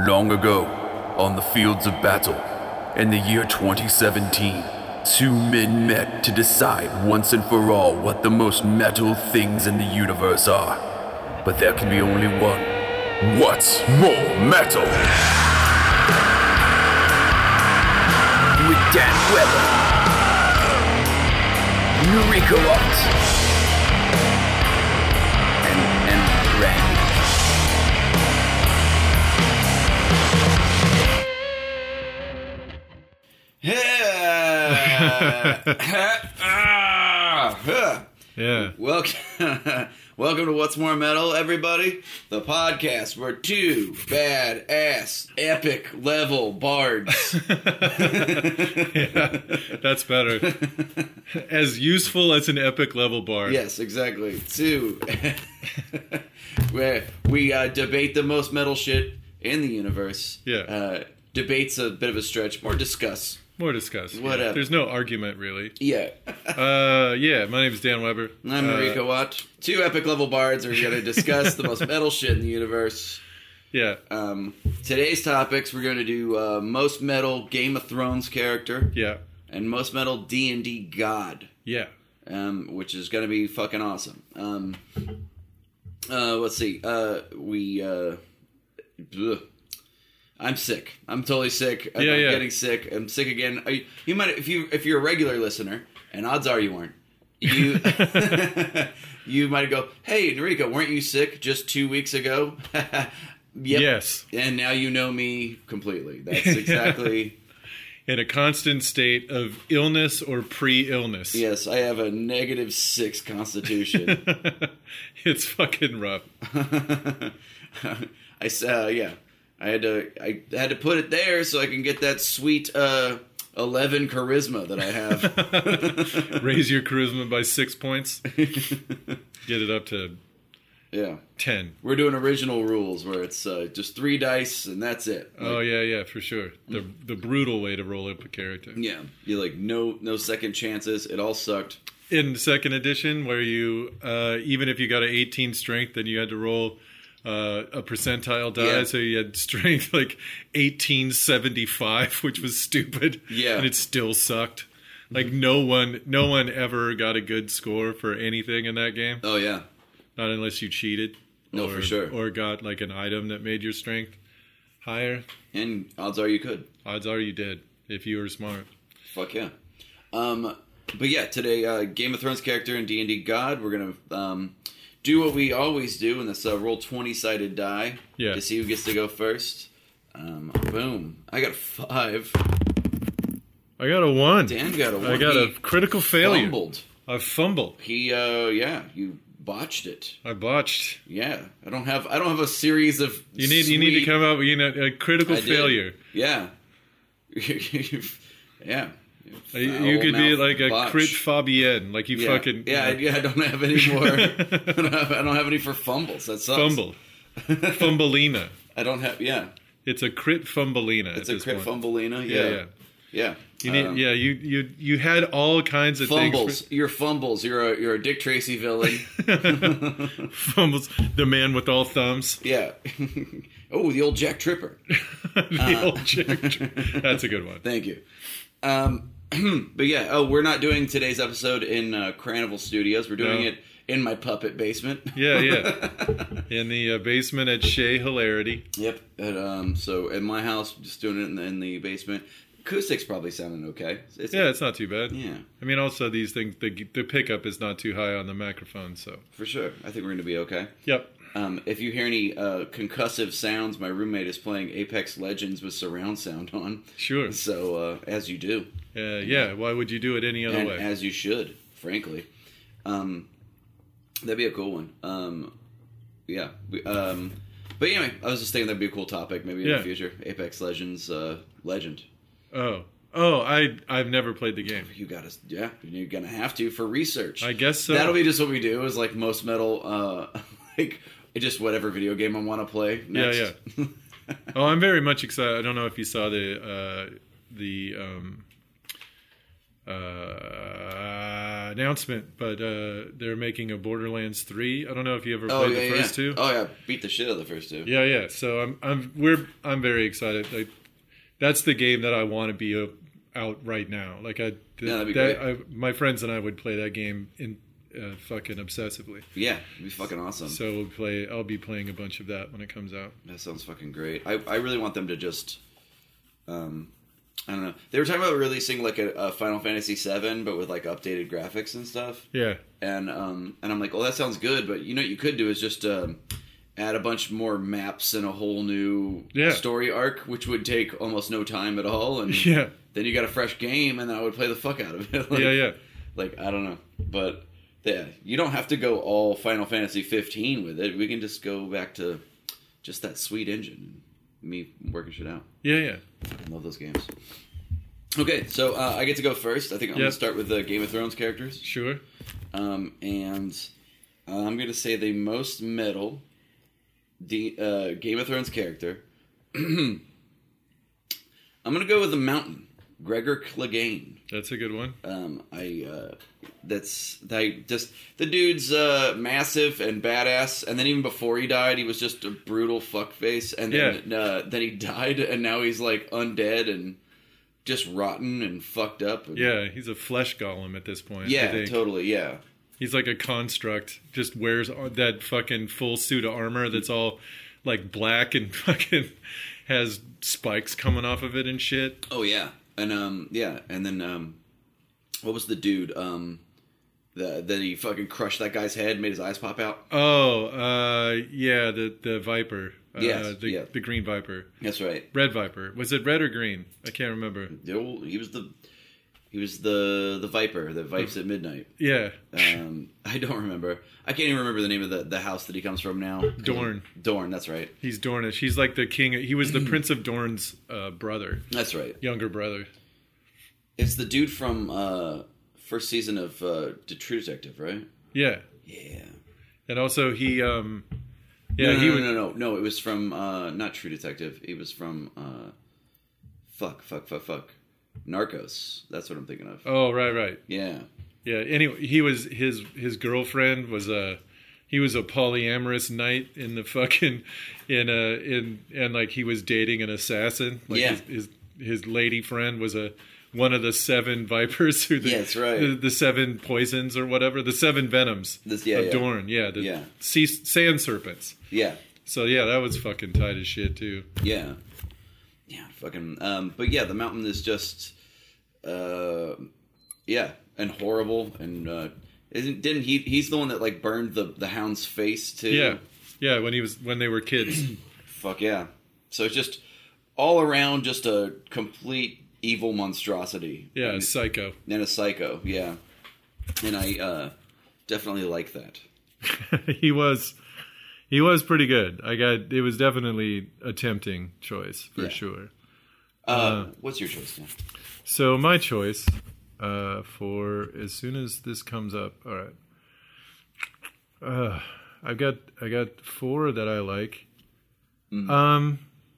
Long ago, on the fields of battle, in the year 2017, two men met to decide once and for all what the most metal things in the universe are. But there can be only one. What's more metal? With Dan Weber, Noriko Ott, and Randy. Yeah. Welcome to What's More Metal, everybody. The podcast where two badass, epic level bards. Yeah, that's better. As useful as an epic level bard. Yes, exactly. Two. Where we debate the most metal shit in the universe. Yeah. Debate's a bit of a stretch. More discuss. More discuss. Whatever. Yeah. There's no argument, really. Yeah. Yeah, my name's Dan Weber. I'm Noriko Ott. Two epic level bards are going to discuss the most metal shit in the universe. Yeah. Today's topics, we're going to do most metal Game of Thrones character. Yeah. And most metal D&D god. Yeah. Which is going to be fucking awesome. Let's see. I'm sick. I'm totally sick. I'm getting sick. I'm sick again. You might, if you're a regular listener, and odds are you weren't. You you might go, "Hey, Noriko, weren't you sick just 2 weeks ago?" Yep. Yes. And now you know me completely. That's exactly. In a constant state of illness or pre-illness. Yes, I have a -6 constitution. It's fucking rough. I had to put it there so I can get that sweet 11 charisma that I have. Raise your charisma by 6 points. Get it up to 10. We're doing original rules where it's just 3 dice and that's it. Yeah, for sure. The brutal way to roll up a character. Yeah, you no second chances. It all sucked. In the second edition, where you even if you got an 18 strength, then you had to roll a percentile die, so you had strength like 1875, which was stupid. Yeah, and it still sucked. Like no one ever got a good score for anything in that game. Oh yeah, not unless you cheated. No, for sure. Or got like an item that made your strength higher. And odds are you could. Odds are you did if you were smart. Fuck yeah. But yeah, today Game of Thrones character and D&D god. We're gonna do what we always do, and that's roll 20-sided die to see who gets to go first. Boom. I got 5. I got a 1. Dan got a 1. I got a critical failure. I fumbled. You botched it. I botched. Yeah. I don't have a series of You need to come up with a critical failure. Yeah. Yeah. You could be like a botch. Crit Fabienne, like you fucking... Yeah, I don't have any more... I don't have any for fumbles. That sucks. Fumble. Fumbleina. I don't have... Yeah. It's a crit Fumbleina. It's a crit Fumbleina? Yeah. You had all kinds of fumbles. things. You're fumbles. You're a Dick Tracy villain. Fumbles. The man with all thumbs. Yeah. Oh, the old Jack Tripper. Old Jack Tripper. That's a good one. Thank you. But yeah, we're not doing today's episode in Carnival Studios. We're doing it in my puppet basement. Yeah. In the basement at Shea Hilarity. Yep. So at my house, just doing it in the basement. Acoustics probably sounding okay. It's not too bad. Yeah. I mean, also these things, the pickup is not too high on the microphone, so. For sure. I think we're going to be okay. Yep. If you hear any concussive sounds, my roommate is playing Apex Legends with surround sound on. Sure. So, as you do. Yeah, why would you do it any other way? As you should, frankly. That'd be a cool one. Yeah. But anyway, I was just thinking that'd be a cool topic maybe in the future. Apex Legends Legend. Oh, I've never played the game. You're gonna have to for research. I guess so. That'll be just what we do. Is like most metal, like just whatever video game I want to play. Next. Yeah. Oh, I'm very much excited. I don't know if you saw the announcement, but they're making a Borderlands 3. I don't know if you ever played the first two. Oh yeah, beat the shit out of the first two. Yeah. So I'm very excited. Like, that's the game that I want to be out right now. Like that'd be great. My friends and I would play that game in fucking obsessively. Yeah, it'd be fucking awesome. So I'll be playing a bunch of that when it comes out. That sounds fucking great. I really want them to just, I don't know. They were talking about releasing like a Final Fantasy VII, but with like updated graphics and stuff. Yeah. And I'm like, well, that sounds good, but you know what you could do is just add a bunch more maps and a whole new story arc, which would take almost no time at all. And then you got a fresh game, and then I would play the fuck out of it. Like, Like, I don't know. But yeah, you don't have to go all Final Fantasy 15 with it. We can just go back to just that sweet engine and me working shit out. Yeah. I love those games. Okay, so I get to go first. I think I'm going to start with the Game of Thrones characters. Sure. And I'm going to say the most metal Game of Thrones character. I'm going to go with the Mountain, Gregor Clegane. That's a good one. The dude's massive and badass, and then even before he died, he was just a brutal fuckface, and then he died, and now he's like undead and just rotten and fucked up. And, he's a flesh golem at this point. Yeah, totally. Yeah, he's like a construct. Just wears that fucking full suit of armor that's all like black and fucking has spikes coming off of it and shit. Oh yeah, and and then what was the dude that he fucking crushed that guy's head, made his eyes pop out? Oh, the Viper. The Green Viper. That's right. Red Viper. Was it red or green? I can't remember. He was the Viper that vipes at midnight. Yeah. I don't remember. I can't even remember the name of the house that he comes from now. Dorne. Dorne, that's right. He's Dornish. He's like the king. He was the Prince of Dorne's brother. That's right. Younger brother. It's the dude from first season of True Detective, right? Yeah. Yeah. And also he... No. It was from not True Detective. It was from fuck. Narcos. That's what I'm thinking of. Oh, right. Yeah. Yeah. Anyway, he was his girlfriend was he was a polyamorous knight in the fucking and like he was dating an assassin. Like his lady friend was one of the 7 vipers who that's right. The 7 poisons or whatever, the 7 venoms of Dorne. Yeah, sand serpents. Yeah. So that was fucking tight as shit too. Yeah. Yeah, fucking but yeah, the Mountain is just and horrible and didn't he's the one that like burned the hound's face too. Yeah, when they were kids. Fuck yeah. So it's just all around just a complete evil monstrosity. Yeah, a psycho. And a psycho, yeah. And I definitely like that. He was pretty good. It was definitely a tempting choice for sure. What's your choice now? So my choice for as soon as this comes up. All right. I got 4 that I like. Mm.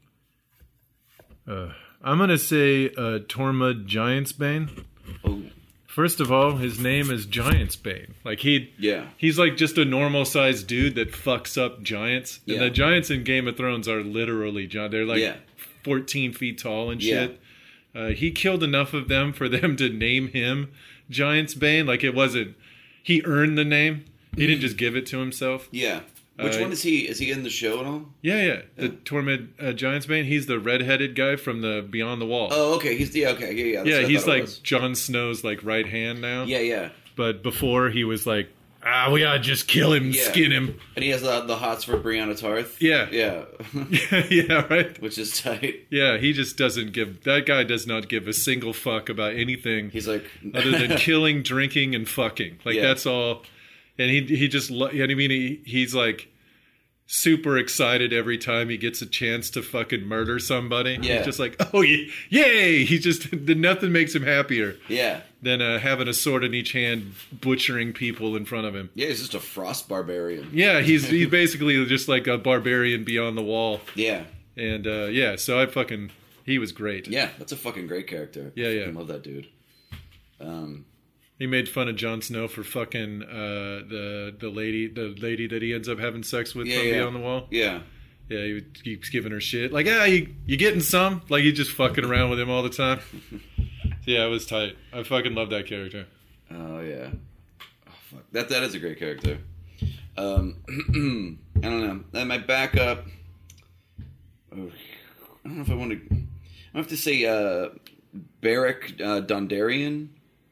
I'm gonna say Tormund Giantsbane. Oh. First of all, his name is Giantsbane. Like he's like just a normal sized dude that fucks up giants. And the giants in Game of Thrones are literally giant. They're like 14 feet tall and shit. He killed enough of them for them to name him Giantsbane. Like it wasn't. He earned the name. He didn't just give it to himself. Yeah. Which one is he? Is he in the show at all? Yeah. The Tormund Giantsbane. He's the redheaded guy from the Beyond the Wall. Oh, okay. He's he's like Jon Snow's like right hand now. Yeah. But before he was like, we gotta just kill him, skin him. And he has the hots for Brianna Tarth. Yeah. Yeah, right. Which is tight. Yeah, he just doesn't give. That guy does not give a single fuck about anything. He's like other than killing, drinking, and fucking. Like that's all. And he just, he's like super excited every time he gets a chance to fucking murder somebody. Yeah. He's just like, oh, yay! He just, nothing makes him happier. Yeah. Than having a sword in each hand, butchering people in front of him. Yeah, he's just a frost barbarian. Yeah, he's basically just like a barbarian beyond the wall. Yeah. And so he was great. Yeah, that's a fucking great character. Yeah. I love that dude. He made fun of Jon Snow for fucking the lady that he ends up having sex with from Beyond the Wall. Yeah. Yeah, he keeps giving her shit. Like, you getting some? Like, he's just fucking around with him all the time. Yeah, it was tight. I fucking love that character. Oh, yeah. Oh, fuck. That is a great character. I don't know. And my backup... Oh, I don't know if I want to... I have to say Beric Dondarrion.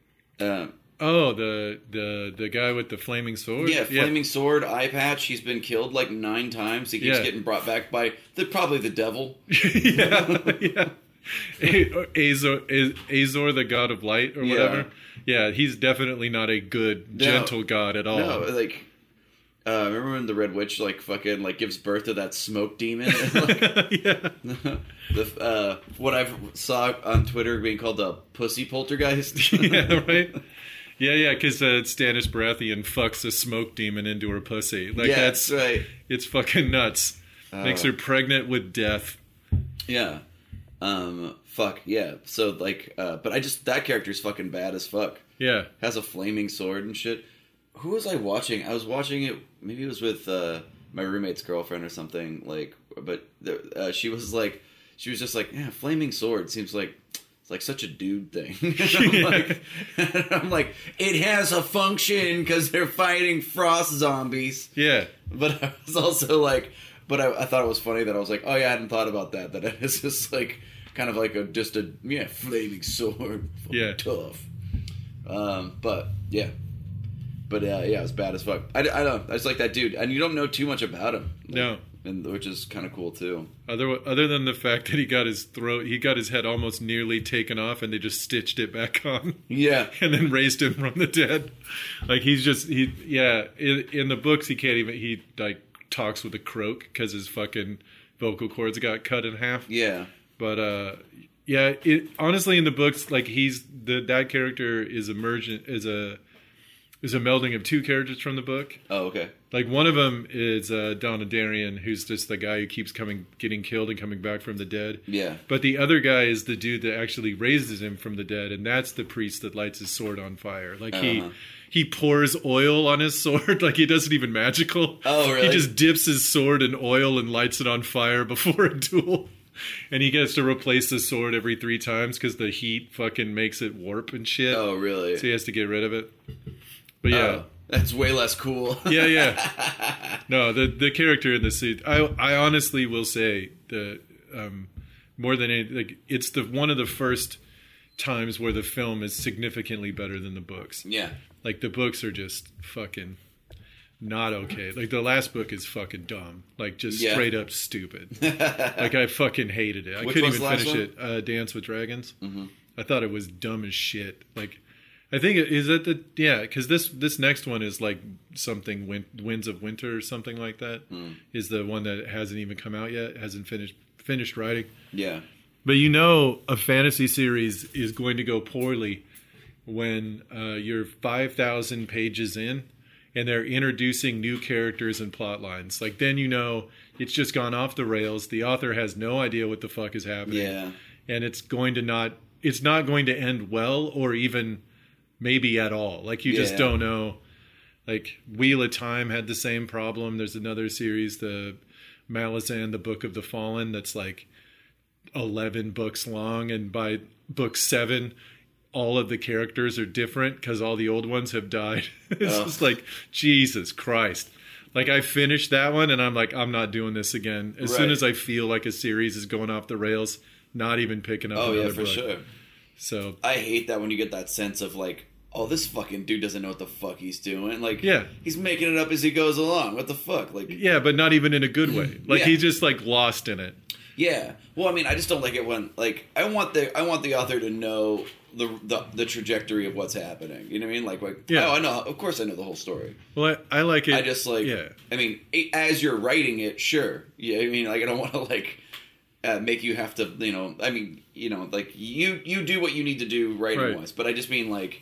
The guy with the flaming sword? Yeah, flaming sword, eye patch. He's been killed like 9 times. He keeps getting brought back by probably the devil. yeah. Azor, the god of light, or whatever. Yeah, he's definitely not a good, gentle god at all. No, like, remember when the Red Witch, like, fucking, like, gives birth to that smoke demon? What I saw on Twitter being called the pussy poltergeist. Yeah, right? Yeah, because Stannis Baratheon fucks a smoke demon into her pussy. Like, that's right. It's fucking nuts. Makes her pregnant with death. Yeah. Fuck, yeah. So, like, but that character's fucking bad as fuck. Yeah. Has a flaming sword and shit. Who was I watching? I was watching it, maybe it was with my roommate's girlfriend or something, like, but she was just like, yeah, flaming sword seems like, it's like such a dude thing. I'm like, it has a function because they're fighting frost zombies. Yeah. But I was also like, I thought it was funny that I was like, oh yeah, I hadn't thought about that. That it's just like, kind of like a flaming sword. Tough. But yeah. It was bad as fuck. I don't know. I just like that dude. And you don't know too much about him. Like, no. Which is kind of cool too. Other than the fact that he got his head almost nearly taken off, and they just stitched it back on. Yeah, and then raised him from the dead. Like in the books he like talks with a croak because his fucking vocal cords got cut in half. Yeah, but honestly in the books, like that character is emergent is a melding of 2 characters from the book. Oh, okay. Like, one of them is Dondarrion, who's just the guy who keeps getting killed and coming back from the dead. Yeah. But the other guy is the dude that actually raises him from the dead, and that's the priest that lights his sword on fire. Like, he pours oil on his sword, like he doesn't even magical. Oh, really? He just dips his sword in oil and lights it on fire before a duel. And he gets to replace the sword every 3 times because the heat fucking makes it warp and shit. Oh, really? So he has to get rid of it. But yeah. That's way less cool. Yeah. No, the character in the suit. I honestly will say that more than anything, like, it's one of the first times where the film is significantly better than the books. Yeah. Like, the books are just fucking not okay. Like, the last book is fucking dumb. Like, just straight up stupid. Like, I fucking hated it. I couldn't even finish it. Dance with Dragons. Mm-hmm. I thought it was dumb as shit. Like, I think because this next one is like something Winds of Winter or something like that. Is the one that hasn't even come out yet, hasn't finished writing. Yeah. But a fantasy series is going to go poorly when you're 5,000 pages in and they're introducing new characters and plot lines. Like, then it's just gone off the rails. The author has no idea what the fuck is happening. Yeah. And it's not going to end well or even maybe at all. Like, you just don't know. Like, Wheel of Time had the same problem. There's another series, the Malazan, the Book of the Fallen, that's like 11 books long, and by book 7 all of the characters are different because all the old ones have died. It's just like, Jesus Christ. Like, I finished that one and I'm like, I'm not doing this again. As soon as I feel like a series is going off the rails, not even picking up another book. Sure. So I hate that when you get that sense of like, oh, this fucking dude doesn't know what the fuck he's doing. Like, he's making it up as he goes along. What the fuck? Like, yeah, but not even in a good way. Like, he's just like lost in it. Yeah. Well, I mean, I just don't like it when, like, I want the author to know the trajectory of what's happening. You know what I mean? Like, oh, I know. Of course, I know the whole story. Well, I like it. I just like. Yeah. I mean, as you're writing it, sure. Yeah. I mean, like, I don't want to like make you have to. I mean, like you do what you need to do writing wise. But I just mean like,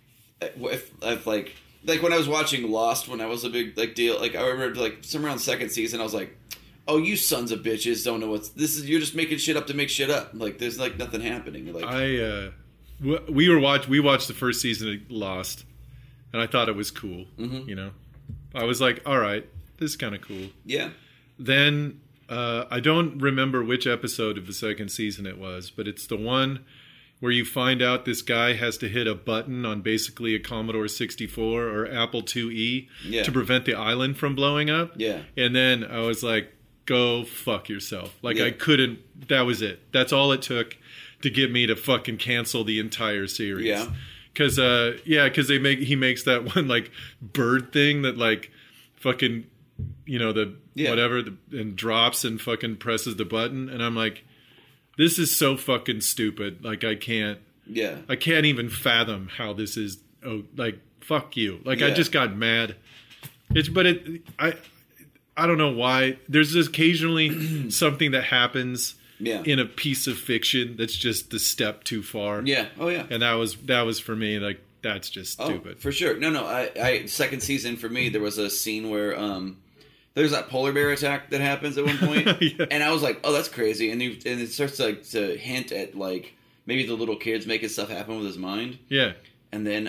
if like when I was watching Lost when I was a big like deal. Like, I remember like somewhere around second season, I was like, oh, you sons of bitches don't know you're just making shit up to make shit up. Like, there's like nothing happening. Like, we watched the first season of Lost, and I thought it was cool. Mm-hmm. You know, I was like, all right, this is kind of cool. Yeah. Then I don't remember which episode of the second season it was, but it's the one where you find out this guy has to hit a button on basically a Commodore 64 or Apple IIe to prevent the island from blowing up. Yeah. And then I was like, go fuck yourself. Like, I couldn't, that was it. That's all it took to get me to fucking cancel the entire series. Yeah. Because he makes that one, like, bird thing that, like, fucking, you know, and drops and fucking presses the button. And I'm like, this is so fucking stupid. Like, I can't even fathom how this is. Oh, like, fuck you. Like, I just got mad. I don't know why. There's just occasionally something that happens in a piece of fiction that's just the step too far. Yeah. Oh yeah. And that was for me, like, that's just stupid. For sure. No. I second season for me, there was a scene where there's that polar bear attack that happens at one point, and I was like, "Oh, that's crazy!" And it starts to hint at like maybe the little kid's making stuff happen with his mind. Yeah. And then,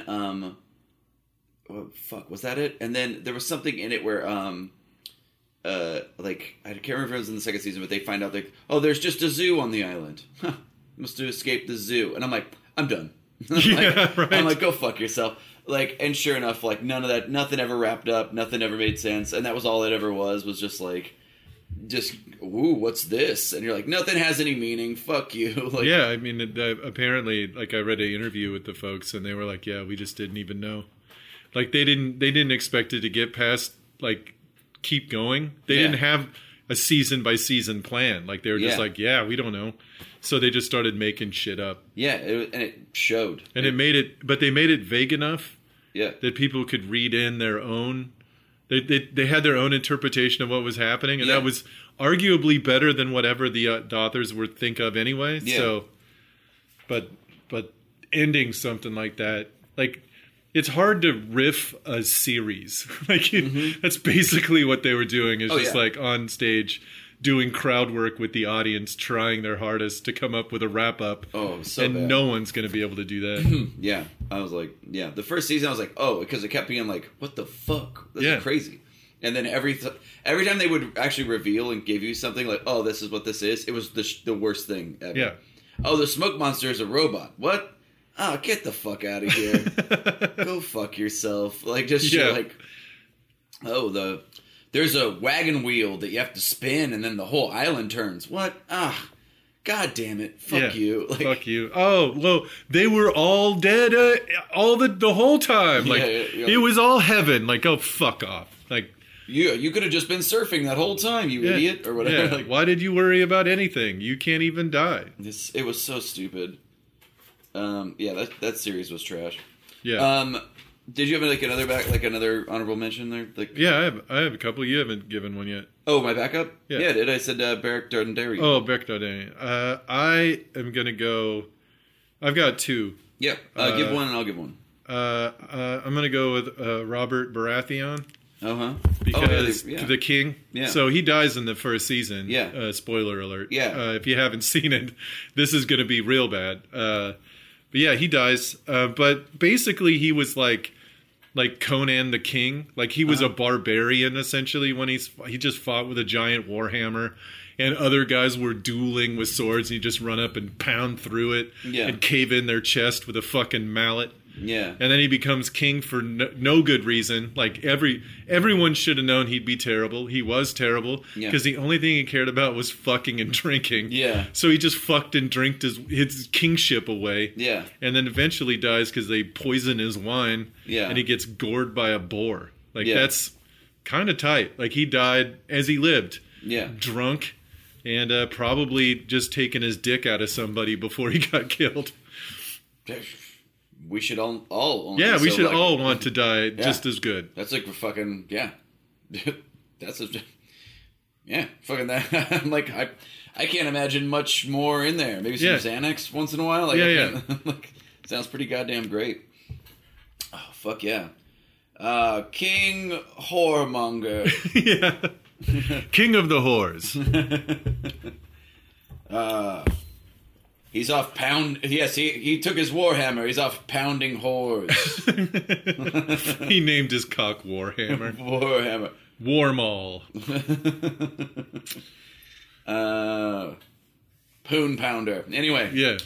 was that it? And then there was something in it where like I can't remember if it was in the second season, but they find out like, "Oh, there's just a zoo on the island. Huh, must have escaped the zoo." And I'm like, "I'm done." Right. I'm like, go fuck yourself. Like, and sure enough, like none of that, nothing ever wrapped up, nothing ever made sense, and that was all it ever was just like, ooh, what's this? And you're like, nothing has any meaning. Fuck you. Like, yeah, I mean, apparently, like I read an interview with the folks, and they were like, yeah, we just didn't even know. Like they didn't expect it to get past, like, keep going. They didn't have a season by season plan. Like they were just like, yeah, we don't know. So they just started making shit up. Yeah, and it showed. And they made it vague enough that people could read in their own. They had their own interpretation of what was happening, and that was arguably better than whatever the authors would think of anyway. Yeah. So, but ending something like that, like, it's hard to riff a series. Like that's basically what they were doing. Is like on stage, doing crowd work with the audience, trying their hardest to come up with a wrap up. Oh, so and bad. No one's going to be able to do that. Yeah, I was like, the first season I was like, oh, because it kept being like, what the fuck? This is crazy. And then every time they would actually reveal and give you something like, oh, this is what this is, it was the worst thing ever. Yeah. Oh, the smoke monster is a robot. What? Oh, get the fuck out of here. Go fuck yourself. Like, just shit like, oh, there's a wagon wheel that you have to spin and then the whole island turns. What? Ah, god damn it. Fuck you. Like, fuck you. Oh, well, they were all dead the whole time. Like, it was all heaven. Like, oh, fuck off. Like, you could have just been surfing that whole time, you idiot, or whatever. Yeah. Like, why did you worry about anything? You can't even die. It was so stupid. That series was trash. Yeah. Did you have another honorable mention there? Like, yeah, I have a couple. You haven't given one yet. Oh, my backup? Yeah, I did. I said Beric Dondarrion. Oh, Beric Dondarrion. I am gonna go. I've got two. Yeah, give one and I'll give one. I'm gonna go with Robert Baratheon. Because the king. Yeah. So he dies in the first season. Yeah. Spoiler alert. Yeah. If you haven't seen it, this is gonna be real bad. But yeah, he dies. But basically, he was like Conan the King. Like, he was a barbarian, essentially, when he just fought with a giant warhammer, and other guys were dueling with swords, and he'd just run up and pound through it and cave in their chest with a fucking mallet. Yeah. And then he becomes king for no good reason. Like, everyone should have known he'd be terrible. He was terrible because the only thing he cared about was fucking and drinking. Yeah. So he just fucked and drank his kingship away. Yeah. And then eventually dies because they poison his wine. Yeah. And he gets gored by a boar. Like, that's kind of tight. Like, he died as he lived. Yeah. Drunk and probably just taking his dick out of somebody before he got killed. We should all we should all want to die just as good. That's like fucking that's fucking that. I'm like, I can't imagine much more in there. Maybe some Xanax once in a while. Like, like, sounds pretty goddamn great. Oh fuck yeah, King Whoremonger. King of the whores. He's off pound. Yes, he took his warhammer. He's off pounding whores. He named his cock Warhammer. Warhammer. Warmaul. Poon pounder. Anyway. Yeah.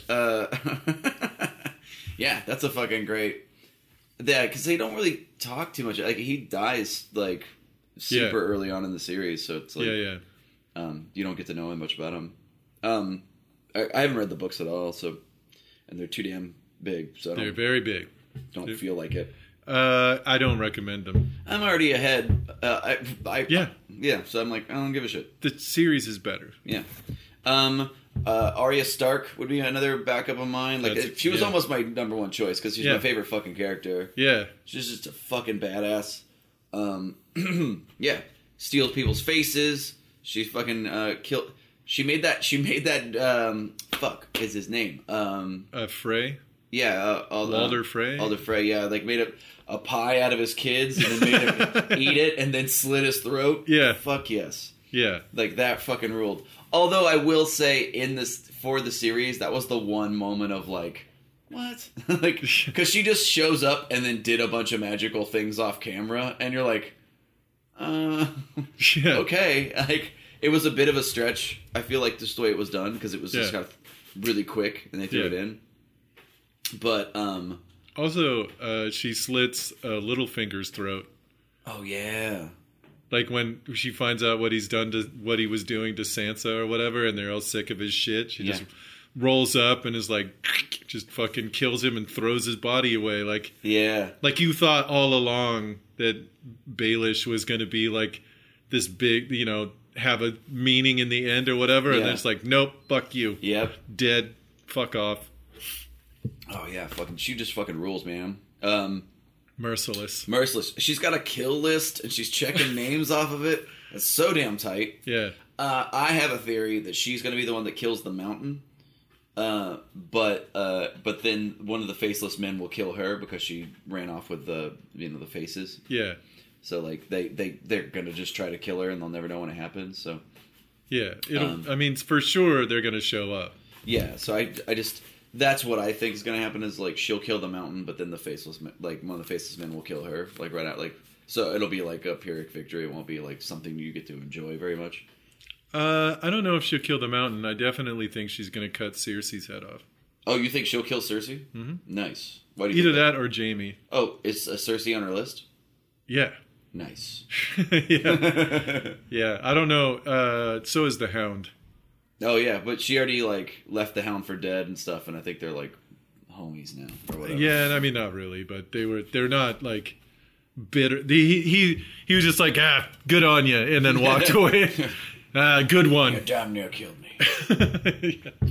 Yeah, that's a fucking great. Yeah, because they don't really talk too much. Like he dies like super early on in the series, so it's like you don't get to know much about him. I haven't read the books at all, so and they're too damn big. So they're very big. Don't feel like it. I don't recommend them. I'm already ahead. Yeah. So I'm like, I don't give a shit. The series is better. Yeah. Arya Stark would be another backup of mine. Like she was almost my number one choice because she's my favorite fucking character. Yeah. She's just a fucking badass. Yeah. Steals people's faces. She fucking killed. She made that. Fuck is his name? Frey. Yeah, Walder Frey. Walder Frey. Yeah, like made a pie out of his kids and then made him eat it and then slit his throat. Yeah. Fuck yes. Yeah. Like that fucking ruled. Although I will say for the series, that was the one moment of like, what? Like, because she just shows up and then did a bunch of magical things off camera, and you're like, okay. Like, it was a bit of a stretch. I feel like just the way it was done, because it was just kind of really quick, and they threw it in. But, also, she slits Littlefinger's throat. Oh, yeah. Like when she finds out what he's done to what he was doing to Sansa or whatever, and they're all sick of his shit. She just rolls up and is like, just fucking kills him and throws his body away. Like, like you thought all along that Baelish was going to be like this big, have a meaning in the end or whatever, and then it's like, nope, fuck you. Yep, dead. Fuck off. Oh yeah, she just fucking rules, man. Merciless. She's got a kill list, and she's checking names off of it. It's so damn tight. Yeah. I have a theory that she's going to be the one that kills the Mountain. But then one of the faceless men will kill her because she ran off with the faces. Yeah. So like they're going to just try to kill her, and they'll never know when it happens. So. Yeah. I mean, for sure they're going to show up. Yeah. So I just. That's what I think is going to happen is, like, she'll kill the Mountain, but then one of the faceless men will kill her, like, right out, like, so it'll be, like, a Pyrrhic victory. It won't be, like, something you get to enjoy very much. I don't know if she'll kill the Mountain. I definitely think she's going to cut Cersei's head off. Oh, you think she'll kill Cersei? Mm-hmm. Nice. Why do you Either that or Jaime. Oh, is Cersei on her list? Yeah. Nice. Yeah. Yeah, I don't know. So is the Hound. Oh yeah, but she already like left the Hound for dead and stuff, and I think they're like homies now or whatever. Yeah, and I mean not really, but they're not like bitter. He was just like good on you, and then walked away. Good one. You damn near killed me. Yeah.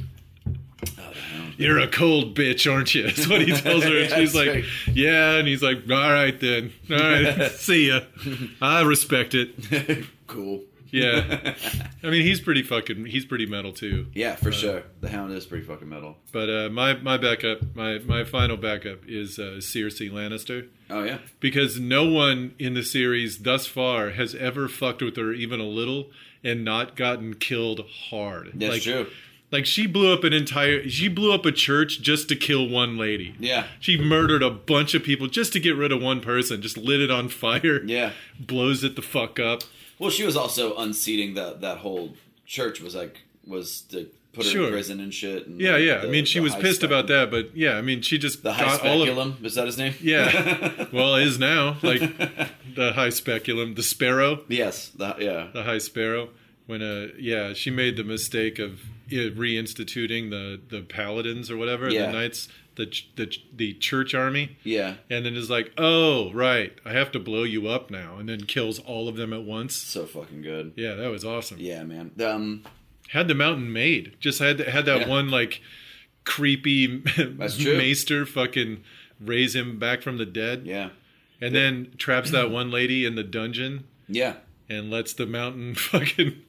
You're a cold bitch, aren't you? That's what he tells her. And she's like, right. Yeah, and he's like, all right then, all right, see ya. I respect it. Cool. Yeah, I mean he's pretty metal too. Yeah, for sure. The Hound is pretty fucking metal. But my backup, my final backup is Cersei Lannister. Oh yeah, because no one in the series thus far has ever fucked with her even a little and not gotten killed hard. That's true. Like she blew up a church just to kill one lady. Yeah. She murdered a bunch of people just to get rid of one person. Just lit it on fire. Yeah. Blows it the fuck up. Well, she was also unseating that whole church was to put her in prison and shit. And yeah. I mean, she was pissed about that, but yeah, I mean, she just the high speculum. Is that his name? Yeah. Well, it is now. Like the high speculum, the sparrow. Yes. The high sparrow. When she made the mistake of reinstituting the paladins or whatever, the knights, the church army. Yeah. And then is like, oh, right, I have to blow you up now, and then kills all of them at once. So fucking good. Yeah, that was awesome. Yeah, man. Had the Mountain made. Just had that one like creepy maester fucking raise him back from the dead. Yeah. And then traps that one lady in the dungeon. Yeah. And lets the Mountain fucking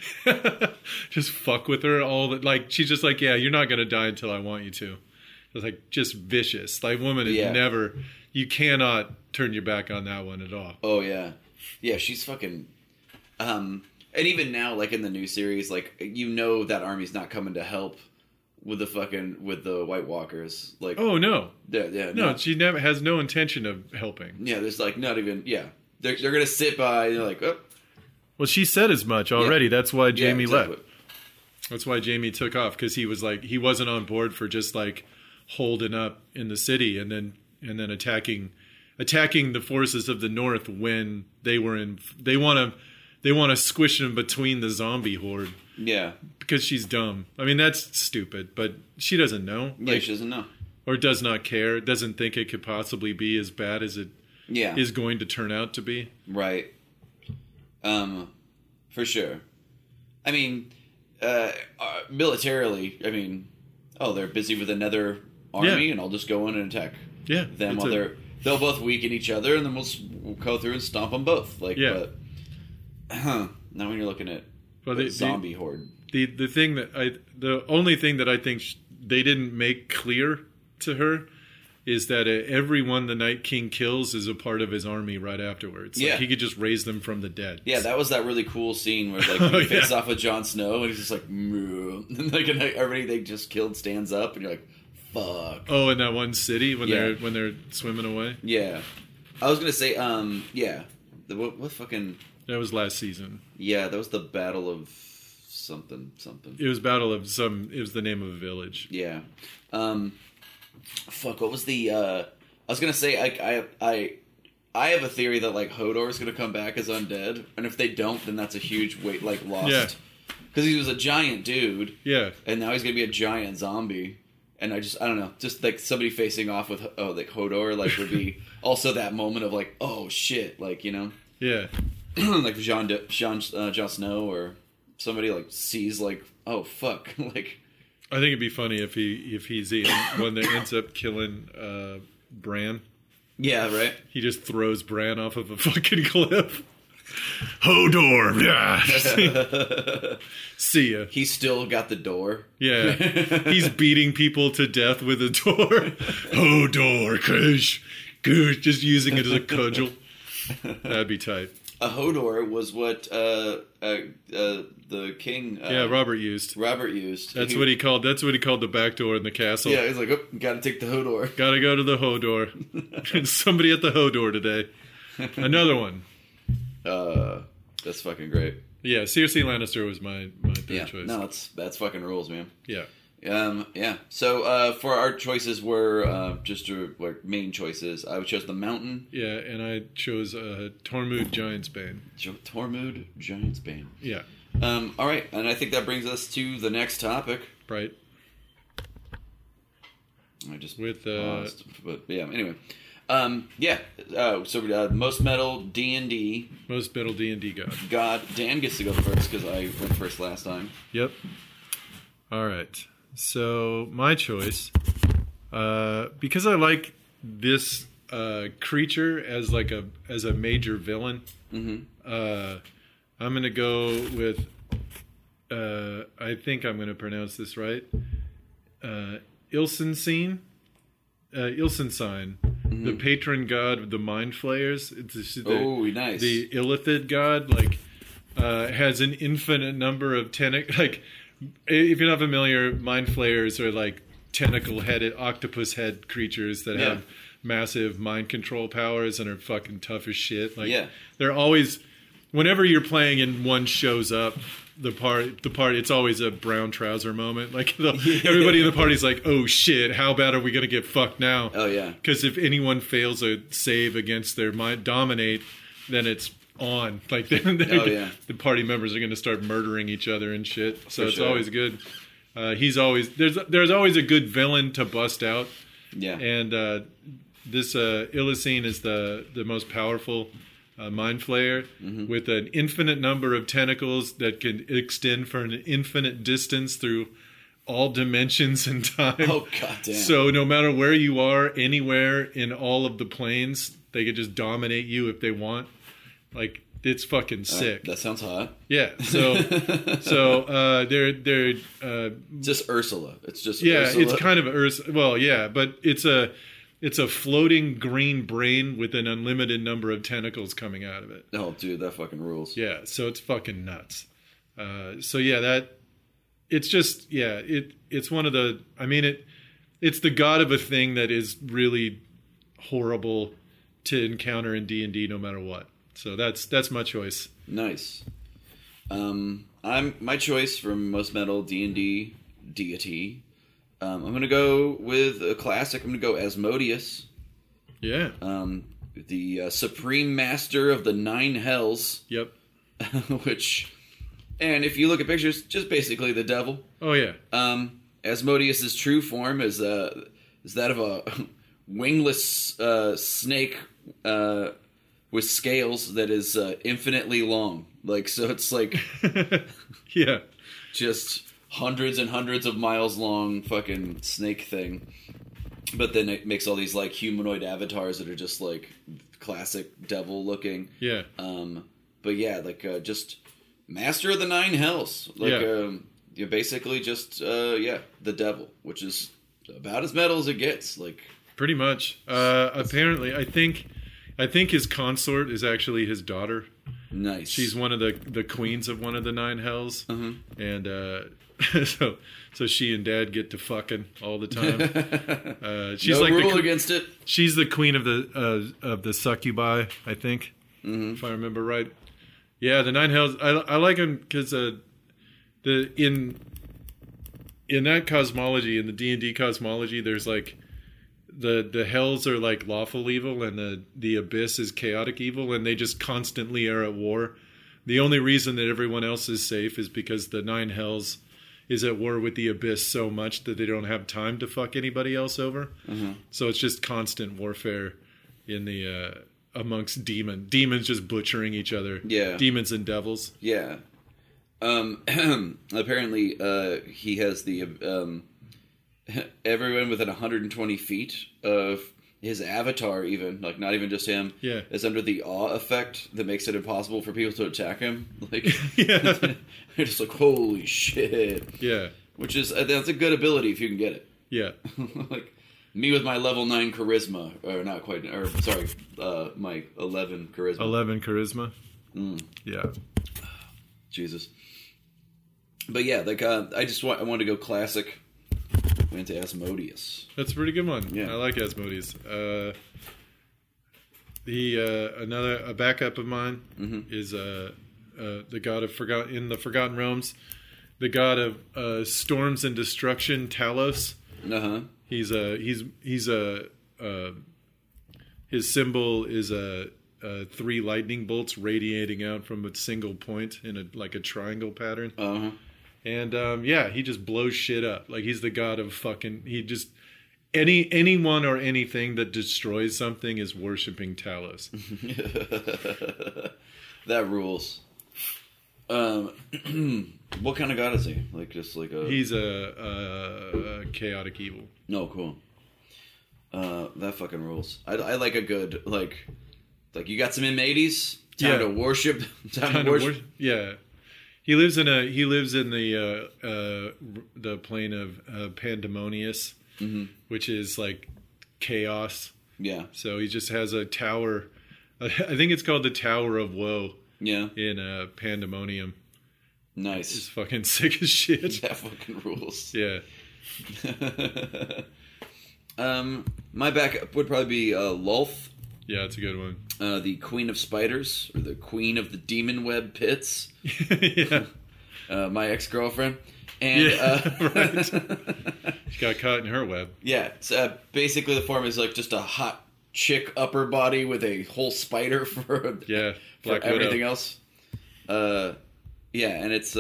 just fuck with her like she's just like, yeah, you're not gonna die until I want you to. It's like just vicious. Like woman is never. You cannot turn your back on that one at all. Oh yeah, yeah. She's fucking. And even now, like in the new series, like that army's not coming to help with the White Walkers. Like, oh no, yeah, no, she never has no intention of helping. Yeah, there's like not even. Yeah, they're gonna sit by. And they're like, oh. Well, she said as much already. Yeah. That's why Jamie exactly. left. That's why Jamie took off, because he was like, he wasn't on board for just like holding up in the city and then attacking the forces of the North when they were in. They want to squish them between the zombie horde. Yeah, because she's dumb. I mean, that's stupid, but she doesn't know. Yeah, she doesn't know, or does not care. Doesn't think it could possibly be as bad as it is going to turn out to be. Right. For sure. I mean, militarily, I mean, they're busy with another army, and I'll just go in and attack them while they'll both weaken each other, and then we'll go through and stomp them both. Like, yeah. But now when you're looking at the zombie horde, the only thing that I think they didn't make clear to her is that everyone the Night King kills is a part of his army right afterwards. Like, he could just raise them from the dead. Yeah, that was that really cool scene where like he faces off with Jon Snow and he's just like, and like everybody they just killed stands up and you're like, fuck. Oh, in that one city when they're swimming away. Yeah, I was gonna say, what fucking. That was last season. Yeah, that was the Battle of something. It was Battle of some. It was the name of a village. Yeah. Fuck. What was the? I was gonna say I have a theory that like Hodor is gonna come back as undead, and if they don't, then that's a huge lost. Yeah. Because he was a giant dude. Yeah. And now he's gonna be a giant zombie. And I don't know, just like somebody facing off with like Hodor like would be also that moment of like, oh shit, like, you know. Yeah. Like Jon Snow or somebody like sees like, oh fuck, like. I think it'd be funny if he's the one that ends up killing Bran. Yeah, right. He just throws Bran off of a fucking cliff. Hodor, yeah. See ya. He's still got the door. Yeah, he's beating people to death with a door. Hodor, kush, just using it as a cudgel. That'd be tight. A Hodor was what the king. Robert used. That's what he called the back door in the castle. Yeah, he's like, oh, gotta take the Hodor. Gotta go to the Hodor. Somebody at the Hodor today. Another one. That's fucking great. Yeah, Cersei Lannister was my third choice. No, that's fucking rules, man. Yeah. Yeah. So for our choices were just like main choices. I chose the Mountain. Yeah, and I chose Tormund Giantsbane. Tormund Giantsbane. Yeah. All right, and I think that brings us to the next topic. Right. I just paused, but yeah. Anyway. So most metal D&D. Most metal D&D God. Dan gets to go first because I went first last time. Yep. All right. So my choice, because I like this creature as a major villain. Mm-hmm. I'm gonna go with. I think I'm gonna pronounce this right. Ilsenstein. Ilsenstein, the patron god of the Mind Flayers. Nice. The Illithid god, has an infinite number of Like, if you're not familiar, Mind Flayers are like tentacle-headed, octopus-head creatures that have massive mind control powers and are fucking tough as shit. They're always, whenever you're playing and one shows up, the part it's always a brown trouser moment. Like everybody in the party's like, oh shit, how bad are we gonna get fucked now? Oh yeah. Because if anyone fails a save against their mind dominate, then it's on. Like the party members are gonna start murdering each other and shit. So it's always good. There's always a good villain to bust out. Yeah. And this Illicene is the most powerful Mind Flayer with an infinite number of tentacles that can extend for an infinite distance through all dimensions and time. Oh, goddamn. So no matter where you are, anywhere in all of the planes, they could just dominate you if they want. Like, it's fucking sick. That sounds hot. Yeah. So they're just Ursula. It's just Ursula. It's kind of Ursula. Well, yeah, but it's a floating green brain with an unlimited number of tentacles coming out of it. Oh, dude, that fucking rules. Yeah, so it's fucking nuts. So yeah, it's just it's one of the. I mean it's the god of a thing that is really horrible to encounter in D&D no matter what. So that's my choice. Nice. My choice from most metal D&D deity. I'm gonna go with a classic. I'm gonna go Asmodeus. Yeah. The supreme master of the 9 hells. Yep. Which, and if you look at pictures, just basically the devil. Oh yeah. Asmodeus's true form is that of a wingless snake with scales that is infinitely long. Like, so it's like yeah, just hundreds and hundreds of miles long fucking snake thing. But then it makes all these like humanoid avatars that are just like classic devil looking. Yeah. But yeah, like just master of the 9 hells. Like you're basically just the devil, which is about as metal as it gets. Like pretty much. Apparently, I think his consort is actually his daughter. Nice. She's one of the queens of one of the 9 hells, and so she and Dad get to fucking all the time. She's no like rule against it. She's the queen of the succubi, I think, if I remember right. Yeah, the 9 hells. I like them because in that cosmology, in the D&D cosmology, there's like the hells are like lawful evil and the abyss is chaotic evil, and they just constantly are at war. The only reason that everyone else is safe is because the 9 hells is at war with the abyss so much that they don't have time to fuck anybody else over. So it's just constant warfare in the amongst demons just butchering each other. Yeah, demons and devils. Yeah. Apparently, he has the everyone within 120 feet of his avatar, even like not even just him, is under the awe effect that makes it impossible for people to attack him. Like, they're just like, holy shit. Yeah, which is that's a good ability if you can get it. Yeah, like me with my level 9 charisma, or not quite, or sorry, my 11 charisma. 11 charisma. Yeah, Jesus. But yeah, like I want to go classic. Went to Asmodeus. That's a pretty good one. Yeah. I like Asmodeus. A backup of mine is the god of in the Forgotten Realms, the god of storms and destruction, Talos. He's his symbol is 3 lightning bolts radiating out from a single point in a triangle pattern. And he just blows shit up. Like, he's the god of fucking. He just anyone or anything that destroys something is worshiping Talos. That rules. What kind of god is he? Like, just like a. He's a chaotic evil. No, cool. That fucking rules. I like a good like you got some M80s. Time to worship. Time to worship. Yeah. He lives in the plane of Pandemonius, which is like chaos. Yeah. So he just has a tower. I think it's called the Tower of Woe. Yeah. In Pandemonium. Nice. It's fucking sick as shit. That fucking rules. Yeah. My backup would probably be Lolth. Yeah, that's a good one. The Queen of Spiders, or the Queen of the Demon Web Pits. Yeah. My ex-girlfriend. And right. She got caught in her web. Yeah. So, basically the form is like just a hot chick upper body with a whole spider for everything else. And it's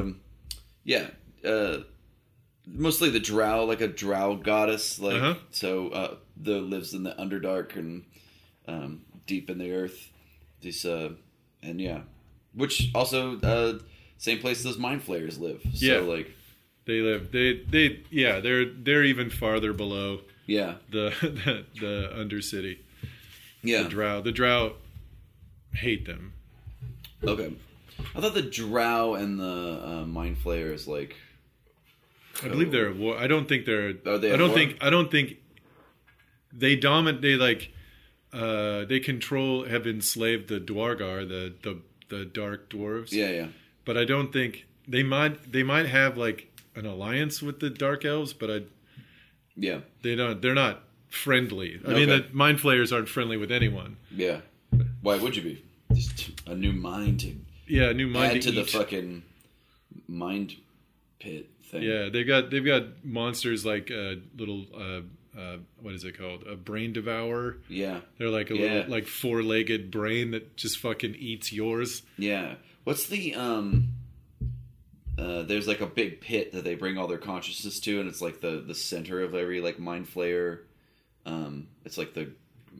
mostly the drow, like a drow goddess, like so lives in the Underdark and deep in the earth. These which also same place those mind flayers live. So like they live they're even farther below the Undercity. Yeah. The drow hate them. Okay. I thought the drow and the mind flayers like I believe they're at war. I don't think they're. I don't think they dominate. They like they control. Have enslaved the Dwargar, the dark dwarves. Yeah. But I don't think they might have like an alliance with the Dark Elves, but they're not friendly. I mean, the Mind Flayers aren't friendly with anyone. Yeah. Why would you be? Just a new mind to a new mind add to the fucking mind pit thing. Yeah, they've got monsters like little what is it called? A brain devourer. Yeah. They're like a little like 4-legged brain that just fucking eats yours. Yeah. What's the there's like a big pit that they bring all their consciousness to, and it's like the center of every like Mind Flayer. It's like the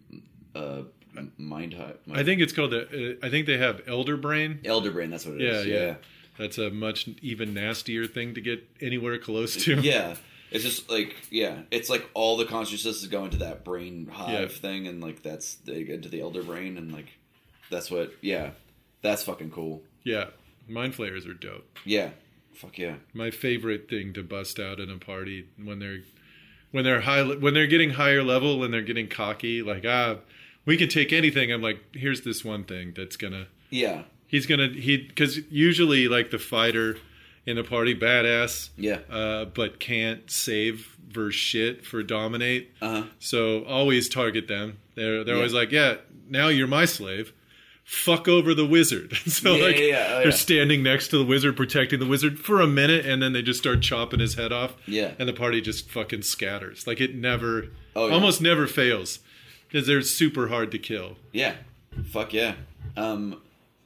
mind hive. I think it's called I think they have Elder Brain. Elder Brain, that's what it is. Yeah. That's a much even nastier thing to get anywhere close to. Yeah. It's just like, it's like all the consciousness is going to that brain hive thing, and like they get into the Elder Brain, and like that's fucking cool. Yeah. Mind Flayers are dope. Yeah. Fuck yeah. My favorite thing to bust out in a party when they're getting higher level and they're getting cocky, like, we can take anything. I'm like, here's this one thing that's gonna... Yeah. Because usually, like, the fighter in the party, badass, but can't save versus shit for dominate. Uh-huh. So always target them. They're always like, now you're my slave. Fuck over the wizard. So they're standing next to the wizard, protecting the wizard for a minute, and then they just start chopping his head off. Yeah. And the party just fucking scatters. Like, it never, almost never fails. Because they're super hard to kill. Yeah. Fuck yeah. Mind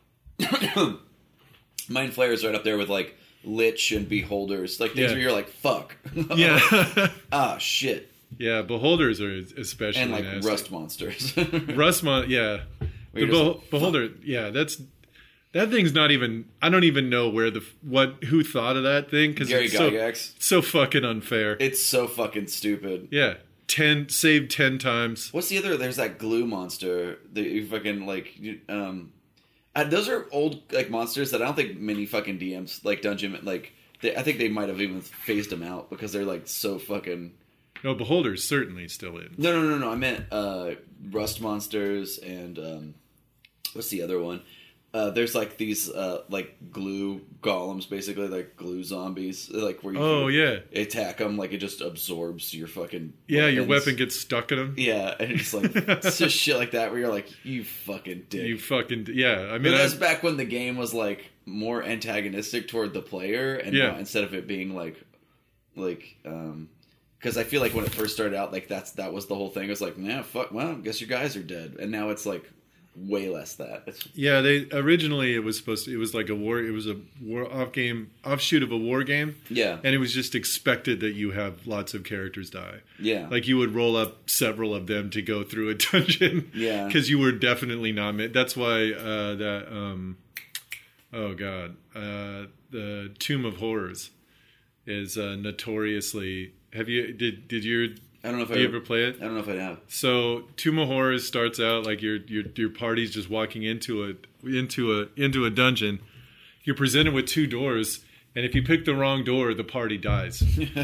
Flayer's right up there with, like, Lich and Beholders. Like, things where you're like, fuck. Ah, shit. Yeah, Beholders are especially and, like, nasty. Rust monsters. The Beholder, that thing's not even... I don't even know who thought of that thing. Cause Gary it's Gygax. So fucking unfair. It's so fucking stupid. Yeah. Saved 10 times. What's the other? There's that glue monster that you fucking like. Those are old like monsters that I don't think many fucking DMs like dungeon like. I think they might have even phased them out because they're like so fucking. No, Beholder's certainly still in. No. I meant Rust monsters and what's the other one? There's like these like glue golems, basically like glue zombies, like where you attack them, like it just absorbs your fucking weapons. Your weapon gets stuck in them. Yeah, and it's like it's just shit like that where you're like, you fucking dick. I mean, but that's back when the game was like more antagonistic toward the player, and now, instead of it being like because I feel like when it first started out, like that was the whole thing. It was like, nah, fuck, well, I guess you guys are dead, and now it's like. Way less that. They originally it was like a war. It was a offshoot of a war game. Yeah, and it was just expected that you have lots of characters die. Yeah, like you would roll up several of them to go through a dungeon. Yeah, because you were definitely not. That's why the Tomb of Horrors is notoriously. Did you? I don't know if you ever play it? I don't know if I have. So Tomb of Horrors starts out like your party's just walking into a dungeon. You're presented with 2 doors, and if you pick the wrong door, the party dies.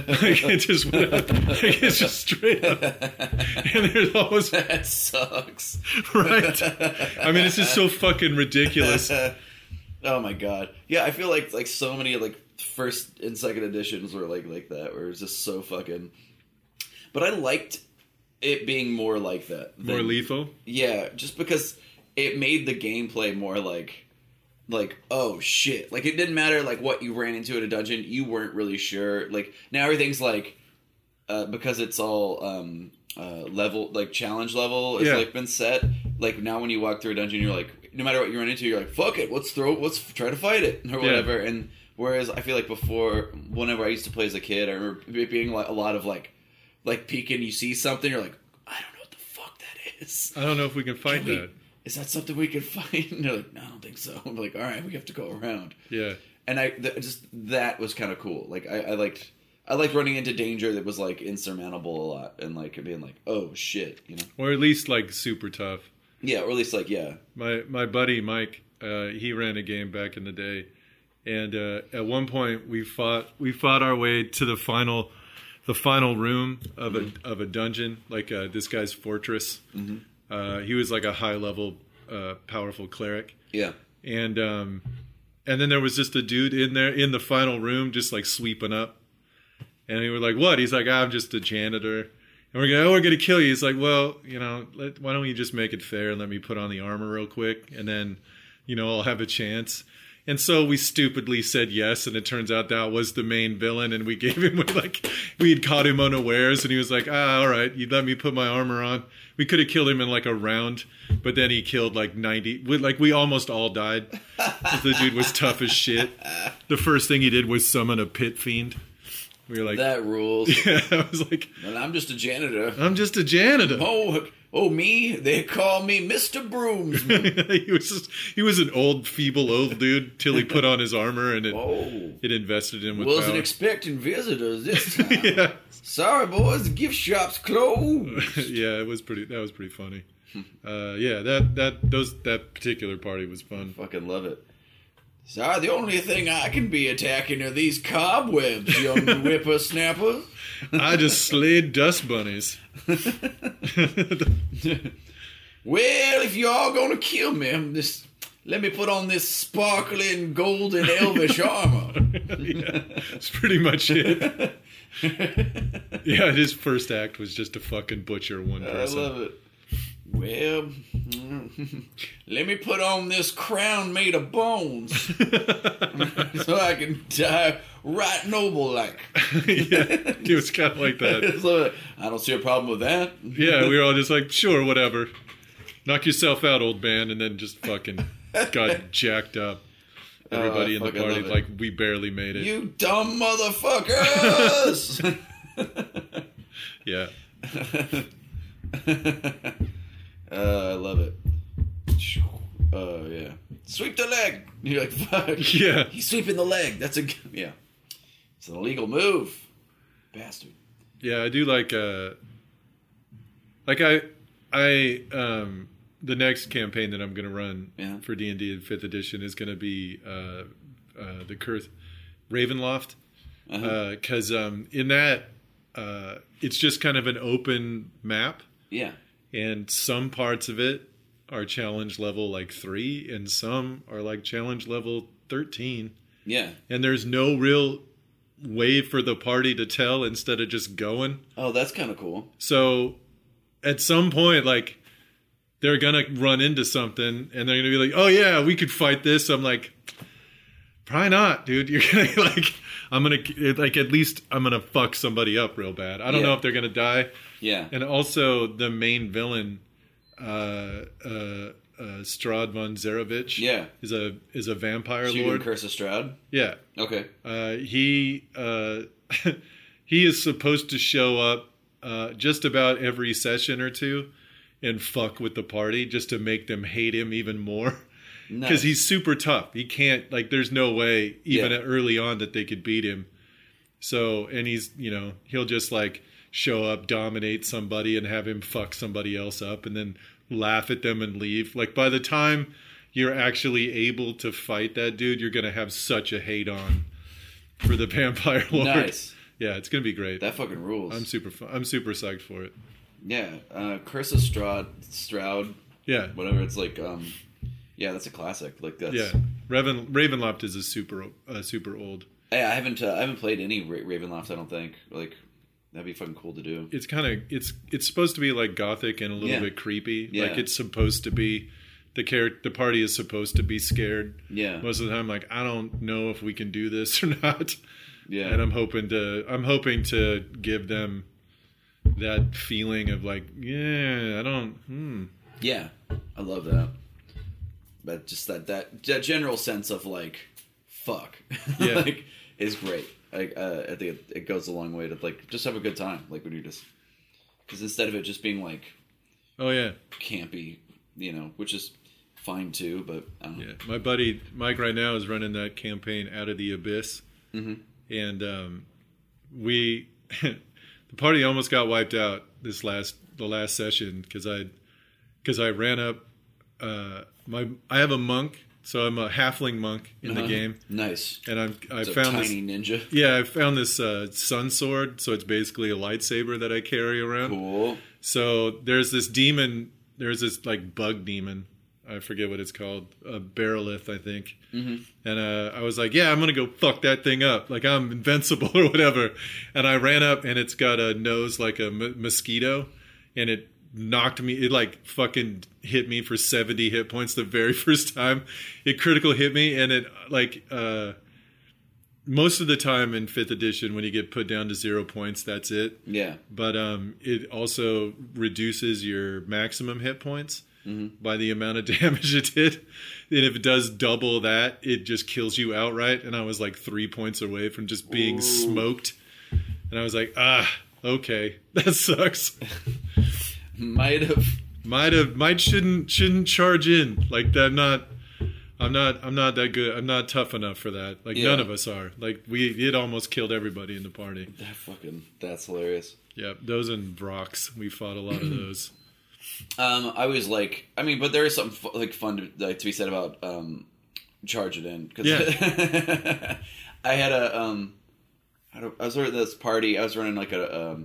It's just straight up. And there's always that sucks, right? I mean, it's just so fucking ridiculous. Oh my god! Yeah, I feel like so many like first and second editions were like that, where it was just so fucking. But I liked it being more like that. More lethal? Yeah, just because it made the gameplay more like, oh shit. Like, it didn't matter, like, what you ran into in a dungeon. You weren't really sure. Like, now everything's, like, because it's all level, like, challenge level has, like, been set. Like, now when you walk through a dungeon, you're like, no matter what you run into, you're like, fuck it, let's try to fight it, or whatever. And whereas I feel like before, whenever I used to play as a kid, I remember it being, like, a lot of, like peeking, you see something, you're like, I don't know what the fuck that is. I don't know if we can fight that. Is that something we can fight? And they're like, no, I don't think so. I'm like, all right, we have to go around. Yeah. And that was kind of cool. Like, I liked running into danger that was, like, insurmountable a lot. And, like, being like, oh, shit, you know? Or at least, like, super tough. Yeah, or at least, like, yeah. My buddy, Mike, he ran a game back in the day. And at one point, we fought our way to the final room of a dungeon, like this guy's fortress. Mm-hmm. He was like a high level, powerful cleric. Yeah, and then there was just a dude in there in the final room, just like sweeping up. And we were like, what? He's like, I'm just a janitor. And we're gonna kill you. He's like, well, why don't you just make it fair and let me put on the armor real quick, and then, I'll have a chance. And so we stupidly said yes, and it turns out that was the main villain, and we gave him, we had caught him unawares, and he was like, all right, you let me put my armor on. We could have killed him in like a round, but then he killed like 90, we almost all died. The dude was tough as shit. The first thing he did was summon a pit fiend. We were like, that rules. Yeah, I was like, and I'm just a janitor. Oh, me? They call me Mr. Broomsman. he was an old, feeble old dude till he put on his armor and it invested in him with Wasn't power. Expecting visitors this time. Yeah. Sorry, boys, the gift shop's closed. Yeah, that was pretty funny. That particular party was fun. Fucking love it. Sorry, the only thing I can be attacking are these cobwebs, young whippersnappers. I just slayed dust bunnies. Well, if you're all gonna kill me, let me put on this sparkling golden elvish armor. Yeah, that's pretty much it. Yeah, his first act was just to fucking butcher one person. I love it. Well, let me put on this crown made of bones so I can die right noble-like. Yeah, it was kind of like that. So, I don't see a problem with that. Yeah, we were all just like, sure, whatever. Knock yourself out, old man, and then just fucking got jacked up. Everybody in the party, like, we barely made it. You dumb motherfuckers! Yeah. I love it. Oh, yeah. Sweep the leg! You're like, fuck. Yeah. He's sweeping the leg. It's an illegal move. Bastard. Yeah, I do like the next campaign that I'm going to run for D&D in 5th edition is going to be the Curse Ravenloft. Because in that, it's just kind of an open map. Yeah. And some parts of it are challenge level 3, and some are challenge level 13. Yeah. And there's no real way for the party to tell instead of just going. Oh, that's kind of cool. So at some point, they're going to run into something, and they're going to be like, oh, yeah, we could fight this. I'm like, probably not, dude. You're going to, I'm going to, at least I'm going to fuck somebody up real bad. I don't know if they're going to die. Yeah. And also the main villain, Strahd von Zarovich, is a vampire lord. Curse of Strahd? Yeah. Okay. He is supposed to show up just about every session or two and fuck with the party just to make them hate him even more. Because he's super tough. He can't, there's no way, even early on, that they could beat him. So, and he's, he'll just show up, dominate somebody, and have him fuck somebody else up, and then laugh at them and leave. By the time you're actually able to fight that dude, you're going to have such a hate on for the vampire lord. Nice. Yeah, it's going to be great. That fucking rules. I'm super psyched for it. Yeah. Curse of Strahd. Yeah. Whatever. It's yeah, that's a classic. That's... Yeah. Ravenloft is a super old. Hey, I haven't played any Ravenloft, I don't think. That'd be fucking cool to do. It's kind of it's supposed to be gothic and a little bit creepy. Yeah. It's supposed to be the party is supposed to be scared. Yeah. Most of the time, I don't know if we can do this or not. Yeah. And I'm hoping to give them that feeling of Yeah, I love that. But just that general sense of fuck, yeah, is great. I think it goes a long way to just have a good time. When you just, because instead of it just being oh yeah, campy, which is fine too. But I don't know. Yeah, my buddy Mike right now is running that campaign Out of the Abyss, and we the party almost got wiped out the last session because I ran up I have a monk. So I'm a halfling monk in the game. Nice. And I found this tiny ninja. Yeah, I found this sun sword. So it's basically a lightsaber that I carry around. Cool. So there's this demon. There's this bug demon I forget what it's called, a Barrelith, I think. Mm-hmm. And I was like, yeah, I'm going to go fuck that thing up. Like, I'm invincible or whatever. And I ran up, and it's got a nose like a mosquito. And it knocked me. It, like, fucking hit me for 70 hit points the very first time. It critical hit me. And it, like, most of the time in 5th edition, when you get put down to 0 points, that's it. Yeah. But it also reduces your maximum hit points. Mm-hmm. By the amount of damage it did. And if it does double that, it just kills you outright. And I was like 3 points away from just being smoked. And I was like, okay, that sucks. Might shouldn't charge in. Like, I'm not that good. I'm not tough enough for that. Like, none of us are. Like, it almost killed everybody in the party. That's hilarious. Yeah, those and Vrox. We fought a lot of those. I was like, I mean, but there is something fun to be said about charge it in. Cause I had I was at this party. I was running like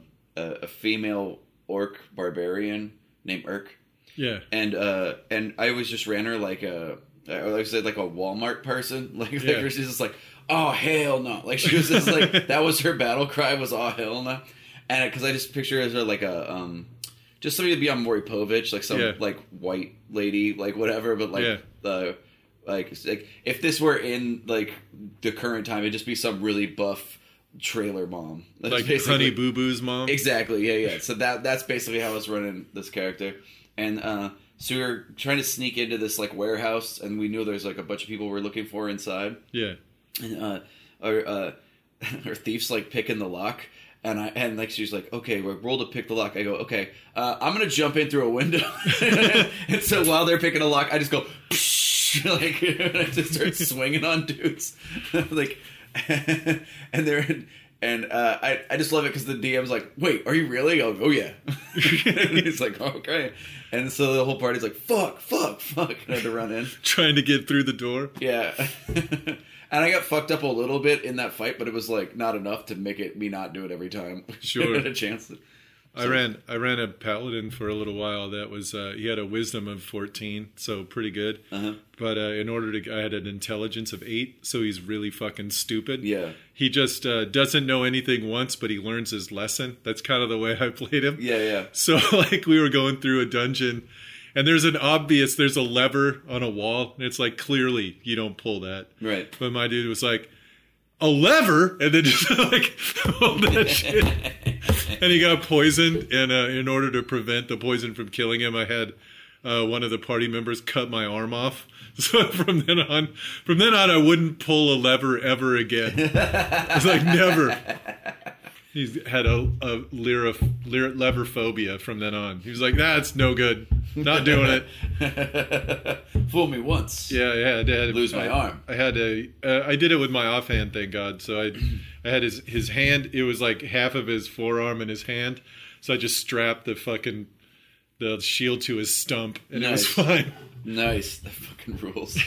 a female orc barbarian named Urk. Yeah, and I always just ran her like I said, like a Walmart person. Like she's just like, oh hell no! Like she was just like that was her battle cry was oh hell no, and because I just picture her like a just somebody to be on Maury Povich, like some like white lady, like whatever. But like like if this were in like the current time, it'd just be some really buff trailer mom, like Honey Boo Boo's mom. Exactly. Yeah. So that's basically how I was running this character, and so we were trying to sneak into this like warehouse, and we knew there's like a bunch of people we were looking for inside. Yeah, and our thief's like picking the lock. And like she's like, okay, we're roll to pick the lock. I go, okay, I'm gonna jump in through a window. And so while they're picking a lock, I just go, like, and I just start swinging on dudes, like, and they're I just love it because the DM's like, wait, are you really? I go, oh yeah. And he's like, okay, and so the whole party's like, fuck, and I had to run in, trying to get through the door. Yeah. And I got fucked up a little bit in that fight, but it was like not enough to make me not do it every time. Sure, I had a chance. I ran a paladin for a little while. That was he had a wisdom of 14, so pretty good. Uh-huh. But in order to, I had an intelligence of 8, so he's really fucking stupid. Yeah, he just doesn't know anything once, but he learns his lesson. That's kind of the way I played him. Yeah. So like we were going through a dungeon. And there's a lever on a wall, and it's like, clearly, you don't pull that. Right. But my dude was like, a lever? And then just like, pulled that shit. And he got poisoned, and in order to prevent the poison from killing him, I had one of the party members cut my arm off. So from then on, I wouldn't pull a lever ever again. It's like, never. He had a lever phobia from then on. He was like, it's no good. Not doing it. Fool me once. Yeah, I did. Lose my arm. I did it with my offhand, thank God. So I had his hand. It was like half of his forearm in his hand. So I just strapped the shield to his stump, and It was fine. Nice. That fucking rules.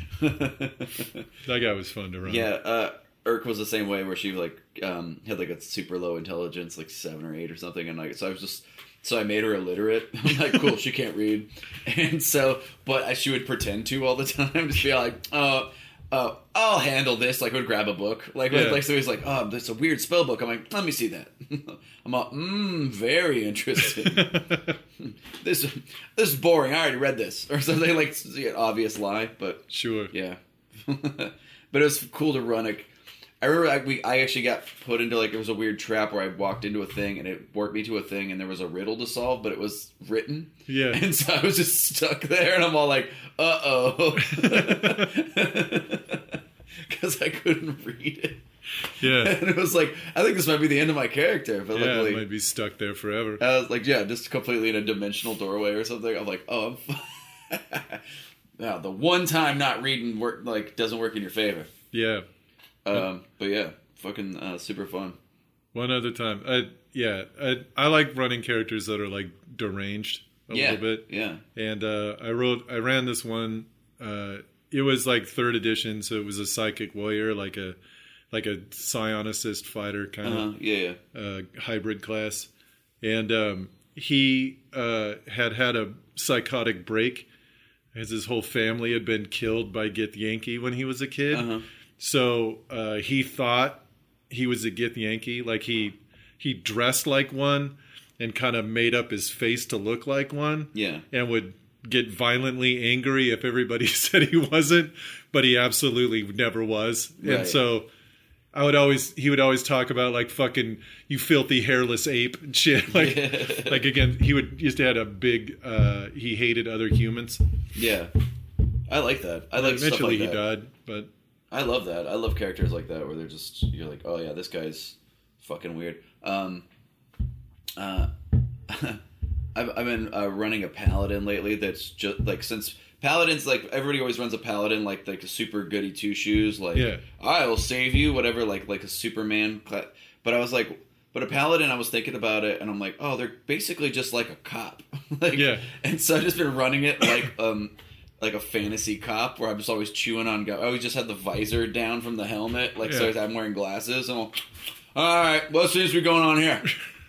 That guy was fun to run. Yeah, Urk was the same way, where she like had like a super low intelligence, like 7 or 8 or something, and like so I made her illiterate. I'm like, cool, she can't read, and so but she would pretend to all the time, just be like, I'll handle this. Like, would grab a book, like so he's like, oh, there's a weird spell book. I'm like, let me see that. I'm all, very interesting. This is boring. I already read this, or something, like obvious lie, but sure, yeah. But it was cool to run a. I remember I actually got put into like, it was a weird trap where I walked into a thing and it warped me to a thing and there was a riddle to solve, but it was written. Yeah. And so I was just stuck there and I'm all like, uh-oh. Because I couldn't read it. Yeah. And it was like, I think this might be the end of my character. But luckily, it might be stuck there forever. I was like, just completely in a dimensional doorway or something. I'm like, oh, I'm now, the one time not reading doesn't work in your favor. Yeah. But yeah, fucking super fun. One other time, I like running characters that are like deranged a little bit. Yeah. And I ran this one. It was like 3rd edition, so it was a psychic warrior, like a psionicist fighter kind of hybrid class, and he had a psychotic break. as his whole family had been killed by Githyanki when he was a kid. Uh-huh. So he thought he was a Githyanki. Like he dressed like one and kind of made up his face to look like one. Yeah. And would get violently angry if everybody said he wasn't, but he absolutely never was. Right. And so he would always talk about like fucking you filthy hairless ape and shit. Like, like again, he used to have a big, he hated other humans. Yeah. I like that. I like stuff Eventually like that. he died, but I love that. I love characters like that where they're just, you're like, oh yeah, this guy's fucking weird. I've been running a paladin lately that's just like, since paladins, like everybody always runs a paladin like a super goody two shoes, like I will save you, whatever, like a Superman. But I was like, but a paladin, I was thinking about it and I'm like, oh, they're basically just like a cop. Like, yeah. And so I've just been running it like a fantasy cop where I'm just always chewing on gum. I always just had the visor down from the helmet, like so I'm wearing glasses and all right, what seems to be going on here?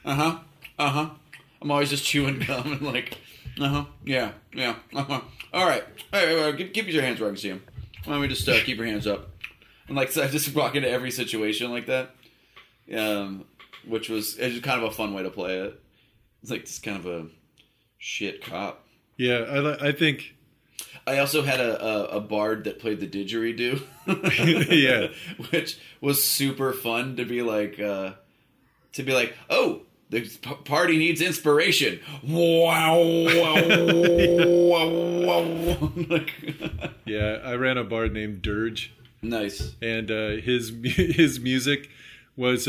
I'm always just chewing gum and like, yeah, all right, hey, keep your hands where I can see them. Why don't we just keep your hands up? And like, so I just walk into every situation like that, which was kind of a fun way to play it. It's like this kind of a shit cop. Yeah, I think. I also had a bard that played the didgeridoo. Yeah, which was super fun to be like, oh, the party needs inspiration. Wow, wow. Yeah, I ran a bard named Dirge. Nice. And his music was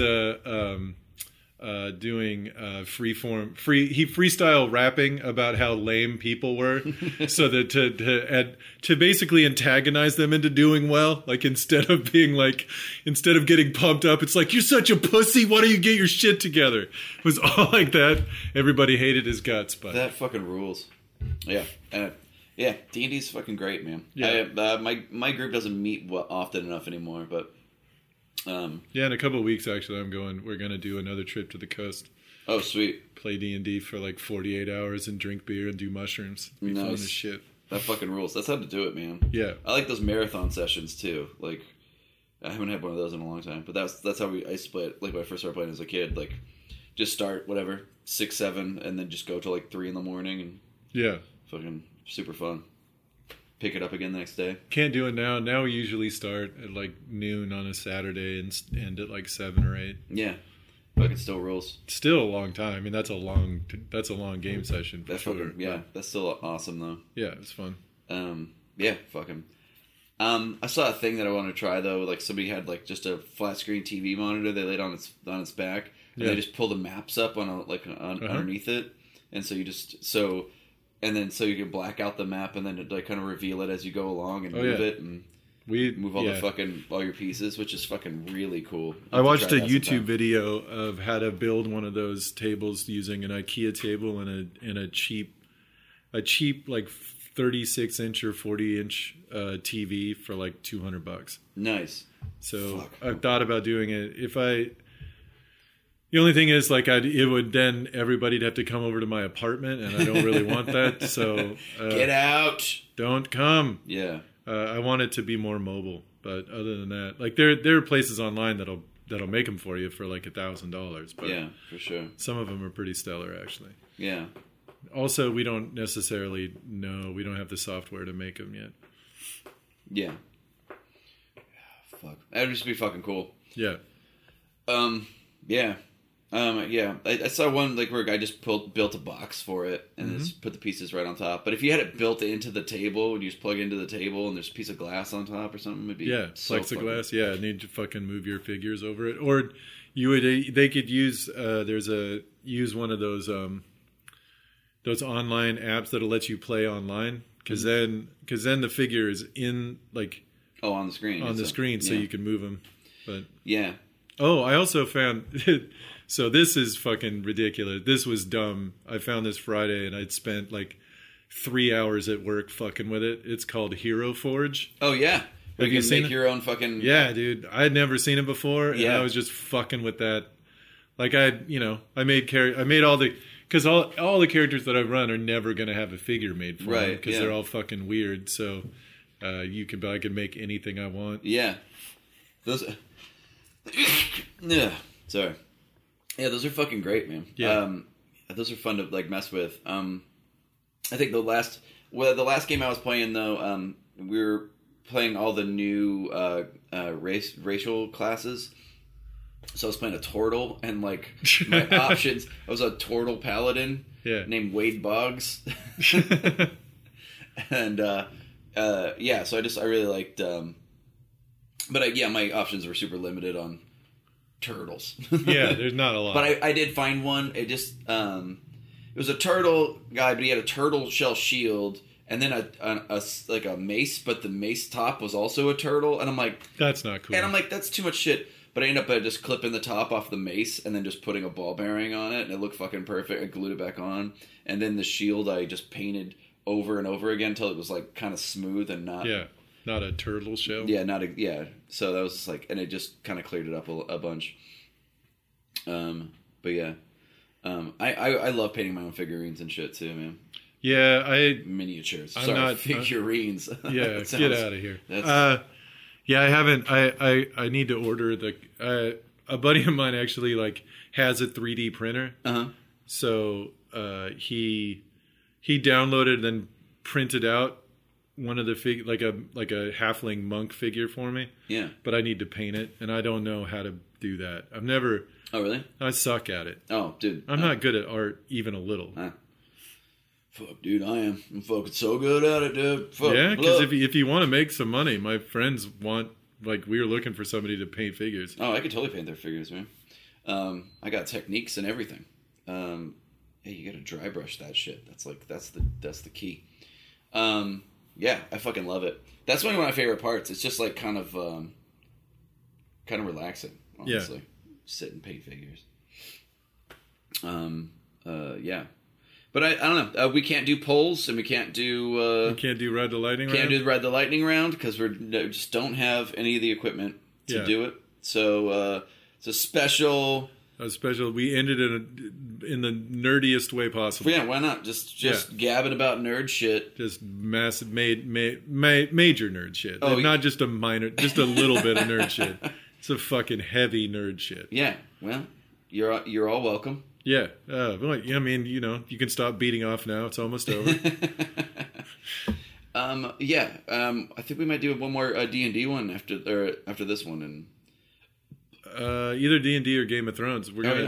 doing he freestyle rapping about how lame people were, so that to basically antagonize them into doing well. Like instead of getting pumped up, it's like, you're such a pussy. Why don't you get your shit together? It was all like that. Everybody hated his guts, but that fucking rules. Yeah. Yeah, D&D's fucking great, man. Yeah. My group doesn't meet often enough anymore, but yeah, in a couple of weeks, actually, we're going to do another trip to the coast. Oh, sweet. Play D&D for like 48 hours and drink beer and do mushrooms. Be fun as shit. That fucking rules. That's how to do it, man. Yeah. I like those marathon sessions, too. Like, I haven't had one of those in a long time, but that's how I used to play it, like, when I first started playing as a kid. Like, just start, 6, 7, and then just go till, 3 in the morning, and yeah. Fucking super fun. Pick it up again the next day. Can't do it now. Now we usually start at noon on a Saturday and end at 7 or 8. Yeah, but it still rules. Still a long time. I mean, that's a long game session. For sure. Yeah, that's still awesome though. Yeah, it's fun. Yeah, fucking. I saw a thing that I want to try though. Like somebody had just a flat screen TV monitor. They laid on its back, and they just pull the maps up on underneath it, and so you just so you can black out the map and then kind of reveal it as you go along and move it and move all your pieces, which is fucking really cool. I watched a YouTube video of how to build one of those tables using an IKEA table and a cheap 36-inch or 40-inch TV for $200. Nice. So I've thought about doing it. The only thing is, it would then everybody'd have to come over to my apartment, and I don't really want that. So get out! Don't come. Yeah. I want it to be more mobile, but other than that, there are places online that'll make them for you for $1,000. But yeah, for sure. Some of them are pretty stellar, actually. Yeah. Also, we don't necessarily know. We don't have the software to make them yet. Yeah. Fuck. That would just be fucking cool. Yeah. Yeah. Yeah, I saw one where a guy just built a box for it and just put the pieces right on top. But if you had it built into the table and you just plug it into the table and there's a piece of glass on top or something, it'd be plexiglass. Yeah, and need to fucking move your figures over it, or they could use use one of those online apps that'll let you play online because then the figure is in on the screen so you can move them. But yeah. Oh, I also found. So this is fucking ridiculous. This was dumb. I found this Friday and I'd spent 3 hours at work fucking with it. It's called Hero Forge. Oh yeah. Have you seen make your own fucking... Yeah, dude. I had never seen it before and I was just fucking with that. I made all the... because all the characters that I've run are never going to have a figure made for them because yeah. they're all fucking weird. So I can make anything I want. Yeah. Those. Yeah. Sorry. Yeah, those are fucking great, man. Yeah. Those are fun to like mess with. I think the last game I was playing though, we were playing all the new racial classes. So I was playing a turtle, and like my options, I was a turtle paladin named Wade Boggs, and so I really liked. But my options were super limited on turtles. Yeah, there's not a lot. But I did find one. It just it was a turtle guy, but he had a turtle shell shield. And then a mace, but the mace top was also a turtle. And I'm like... That's not cool. And I'm like, that's too much shit. But I ended up just clipping the top off the mace and then just putting a ball bearing on it. And it looked fucking perfect. I glued it back on. And then the shield I just painted over and over again until it was like kind of smooth and not... Yeah, not a turtle shell. Yeah, So that was just like... And it just kind of cleared it up a bunch. But yeah. I love painting my own figurines and shit too, man. Yeah, miniatures. Figurines. Yeah, get out of here. Yeah, I haven't. I need to order a buddy of mine actually like has a 3D printer. So he downloaded and then printed out one of the like a halfling monk figure for me. Yeah. But I need to paint it, and I don't know how to do that. I've never. Oh really? I suck at it. Oh, dude. I'm not good at art even a little. Fuck, dude, I'm fucking so good at it, dude. Fuck, yeah, because if you want to make some money, my friends want, like, we were looking for somebody to paint figures. Oh, I could totally paint their figures, man. I got techniques and everything. Hey, you gotta dry brush that shit. That's the key. Yeah, I fucking love it. That's one of my favorite parts. It's just like kind of relaxing, honestly. Yeah. Sit and paint figures. Yeah. But I don't know. We can't do polls, and we can't do... we can't do Ride the Lightning Round? Can't do the Ride the Lightning Round, because we just don't have any of the equipment to do it. So it's a special... We ended in the nerdiest way possible. Yeah, why not? Just gabbing about nerd shit. Just massive, major nerd shit. Oh, not just a minor, just a little bit of nerd shit. It's a fucking heavy nerd shit. Yeah, well, you're all welcome. Yeah. I mean, you can stop beating off now. It's almost over. I think we might do one more D&D one after this one, and either D&D or Game of Thrones.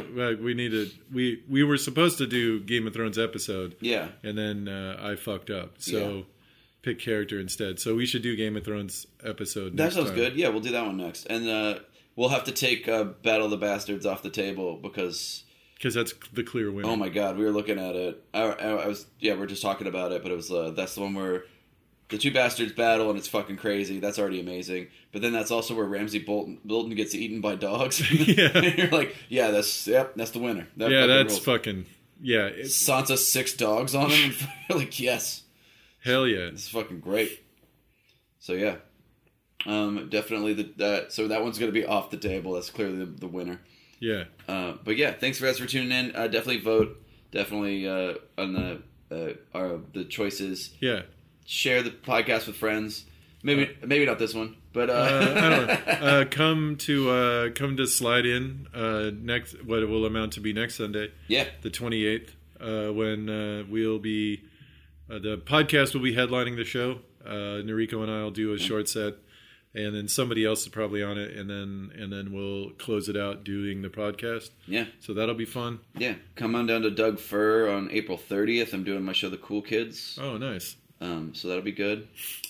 We were supposed to do Game of Thrones episode. Yeah. And then I fucked up. So pick character instead. So we should do Game of Thrones episode next time. That sounds good. Yeah, we'll do that one next. And we'll have to take Battle of the Bastards off the table because that's the clear winner. Oh my god, we were looking at it. We're just talking about it, but it was that's the one where the two bastards battle and it's fucking crazy. That's already amazing. But then that's also where Ramsay Bolton gets eaten by dogs. Yeah, and you're like, that's the winner. That's fucking Sansa 6 dogs on him. You're like, yes, hell yeah, it's fucking great. So yeah, definitely so that one's gonna be off the table. That's clearly the winner. Yeah. But yeah, thanks for tuning in. Definitely vote. Definitely on the choices. Yeah. Share the podcast with friends. Maybe not this one, but I don't know. Come to slide in next. What it will amount to be next Sunday. Yeah. The 28th, when we'll be the podcast will be headlining the show. Noriko and I will do a short set. And then somebody else is probably on it, and then we'll close it out doing the podcast. Yeah. So that'll be fun. Yeah. Come on down to Doug Fir on April 30th. I'm doing my show, The Cool Kids. Oh, nice. So that'll be good.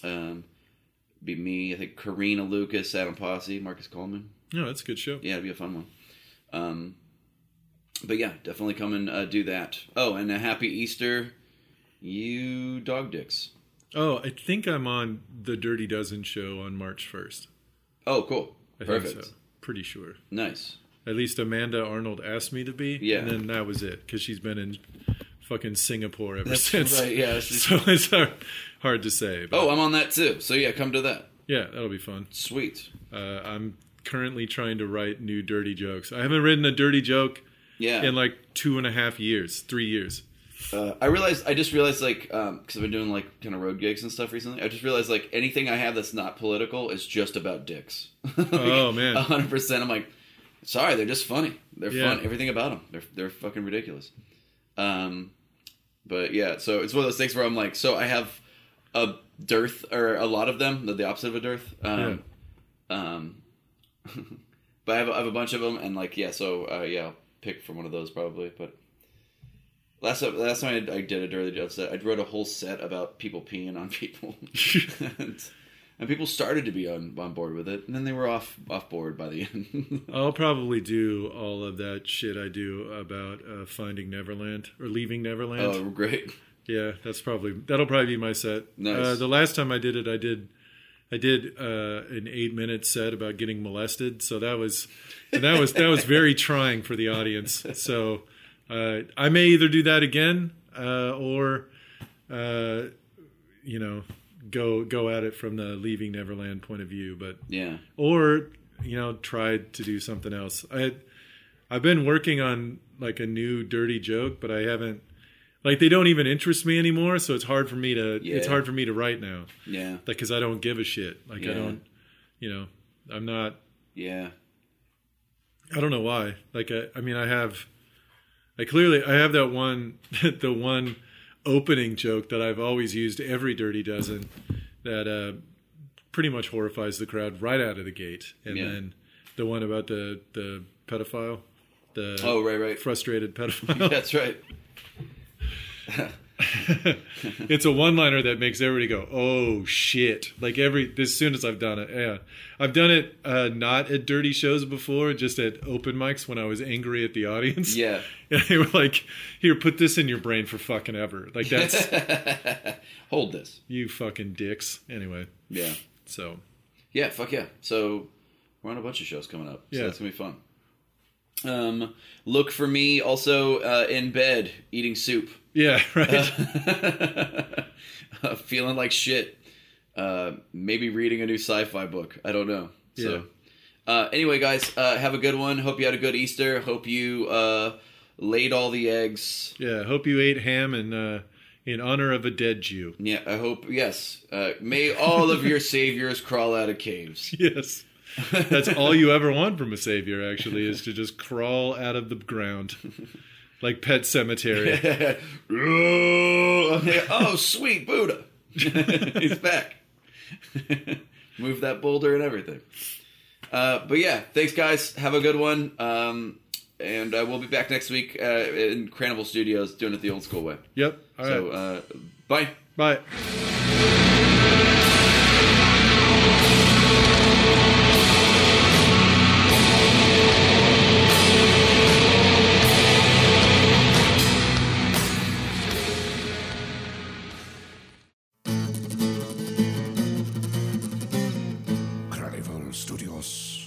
Be me, I think Karina Lucas, Adam Posse, Marcus Coleman. Oh, that's a good show. Yeah, it'll be a fun one. But yeah, definitely come and do that. Oh, and a happy Easter, you dog dicks. Oh, I think I'm on the Dirty Dozen show on March 1st. Oh, cool. Perfect. Think so. Pretty sure. Nice. At least Amanda Arnold asked me to be. Yeah. And then that was it, because she's been in fucking Singapore ever since. Right, yeah. So it's hard to say. But I'm on that too. So yeah, come to that. Yeah, that'll be fun. Sweet. I'm currently trying to write new dirty jokes. I haven't written a dirty joke in like 2.5 years, 3 years. I just realized like, because I've been doing like kind of road gigs and stuff recently. I just realized like anything I have that's not political is just about dicks. Like, oh man, 100%. I'm like, sorry, they're just funny. They're fun. Everything about them, they're fucking ridiculous. But yeah, so it's one of those things where I'm like, so I have a dearth or a lot of them, the opposite of a dearth. But I have a bunch of them, and like I'll pick from one of those probably, but. Last time I did a Dirty Joke set, I wrote a whole set about people peeing on people, and people started to be on board with it, and then they were off board by the end. I'll probably do all of that shit I do about Finding Neverland or Leaving Neverland. Oh, great! Yeah, that'll probably be my set. Nice. The last time I did it, I did an 8-minute set about getting molested, so that was very trying for the audience. So. I may either do that again, or, go at it from the Leaving Neverland point of view, but or try to do something else. I've been working on like a new dirty joke, but I haven't. Like they don't even interest me anymore, so it's hard for me to. Yeah. It's hard for me to write now. Yeah, because I don't give a shit. Like I don't. I'm not. Yeah. I don't know why. Like I have. I have that one, the one opening joke that I've always used every Dirty Dozen that pretty much horrifies the crowd right out of the gate. And then the one about the pedophile, the frustrated pedophile. That's right. It's a one-liner that makes everybody go, "Oh shit!" Like as soon as I've done it, yeah, I've done it not at dirty shows before, just at open mics when I was angry at the audience. Yeah, and they were like, "Here, put this in your brain for fucking ever." Like that's hold this, you fucking dicks. Anyway, yeah. So, yeah, fuck yeah. So we're on a bunch of shows coming up. So it's gonna be fun. Look for me also in bed eating soup. Yeah, right. Feeling like shit. Maybe reading a new sci-fi book. I don't know. So, anyway, guys, have a good one. Hope you had a good Easter. Hope you laid all the eggs. Yeah, hope you ate ham in honor of a dead Jew. Yeah, I hope. Yes. May all of your saviors crawl out of caves. Yes. That's all you ever want from a savior, actually, is to just crawl out of the ground. Like Pet Sematary. Oh, sweet Buddha. He's back. Move that boulder and everything. But yeah, thanks guys. Have a good one. And we'll be back next week in Cranival Studios doing it the old school way. Yep. All right. Bye. Bye. Cranival Studios.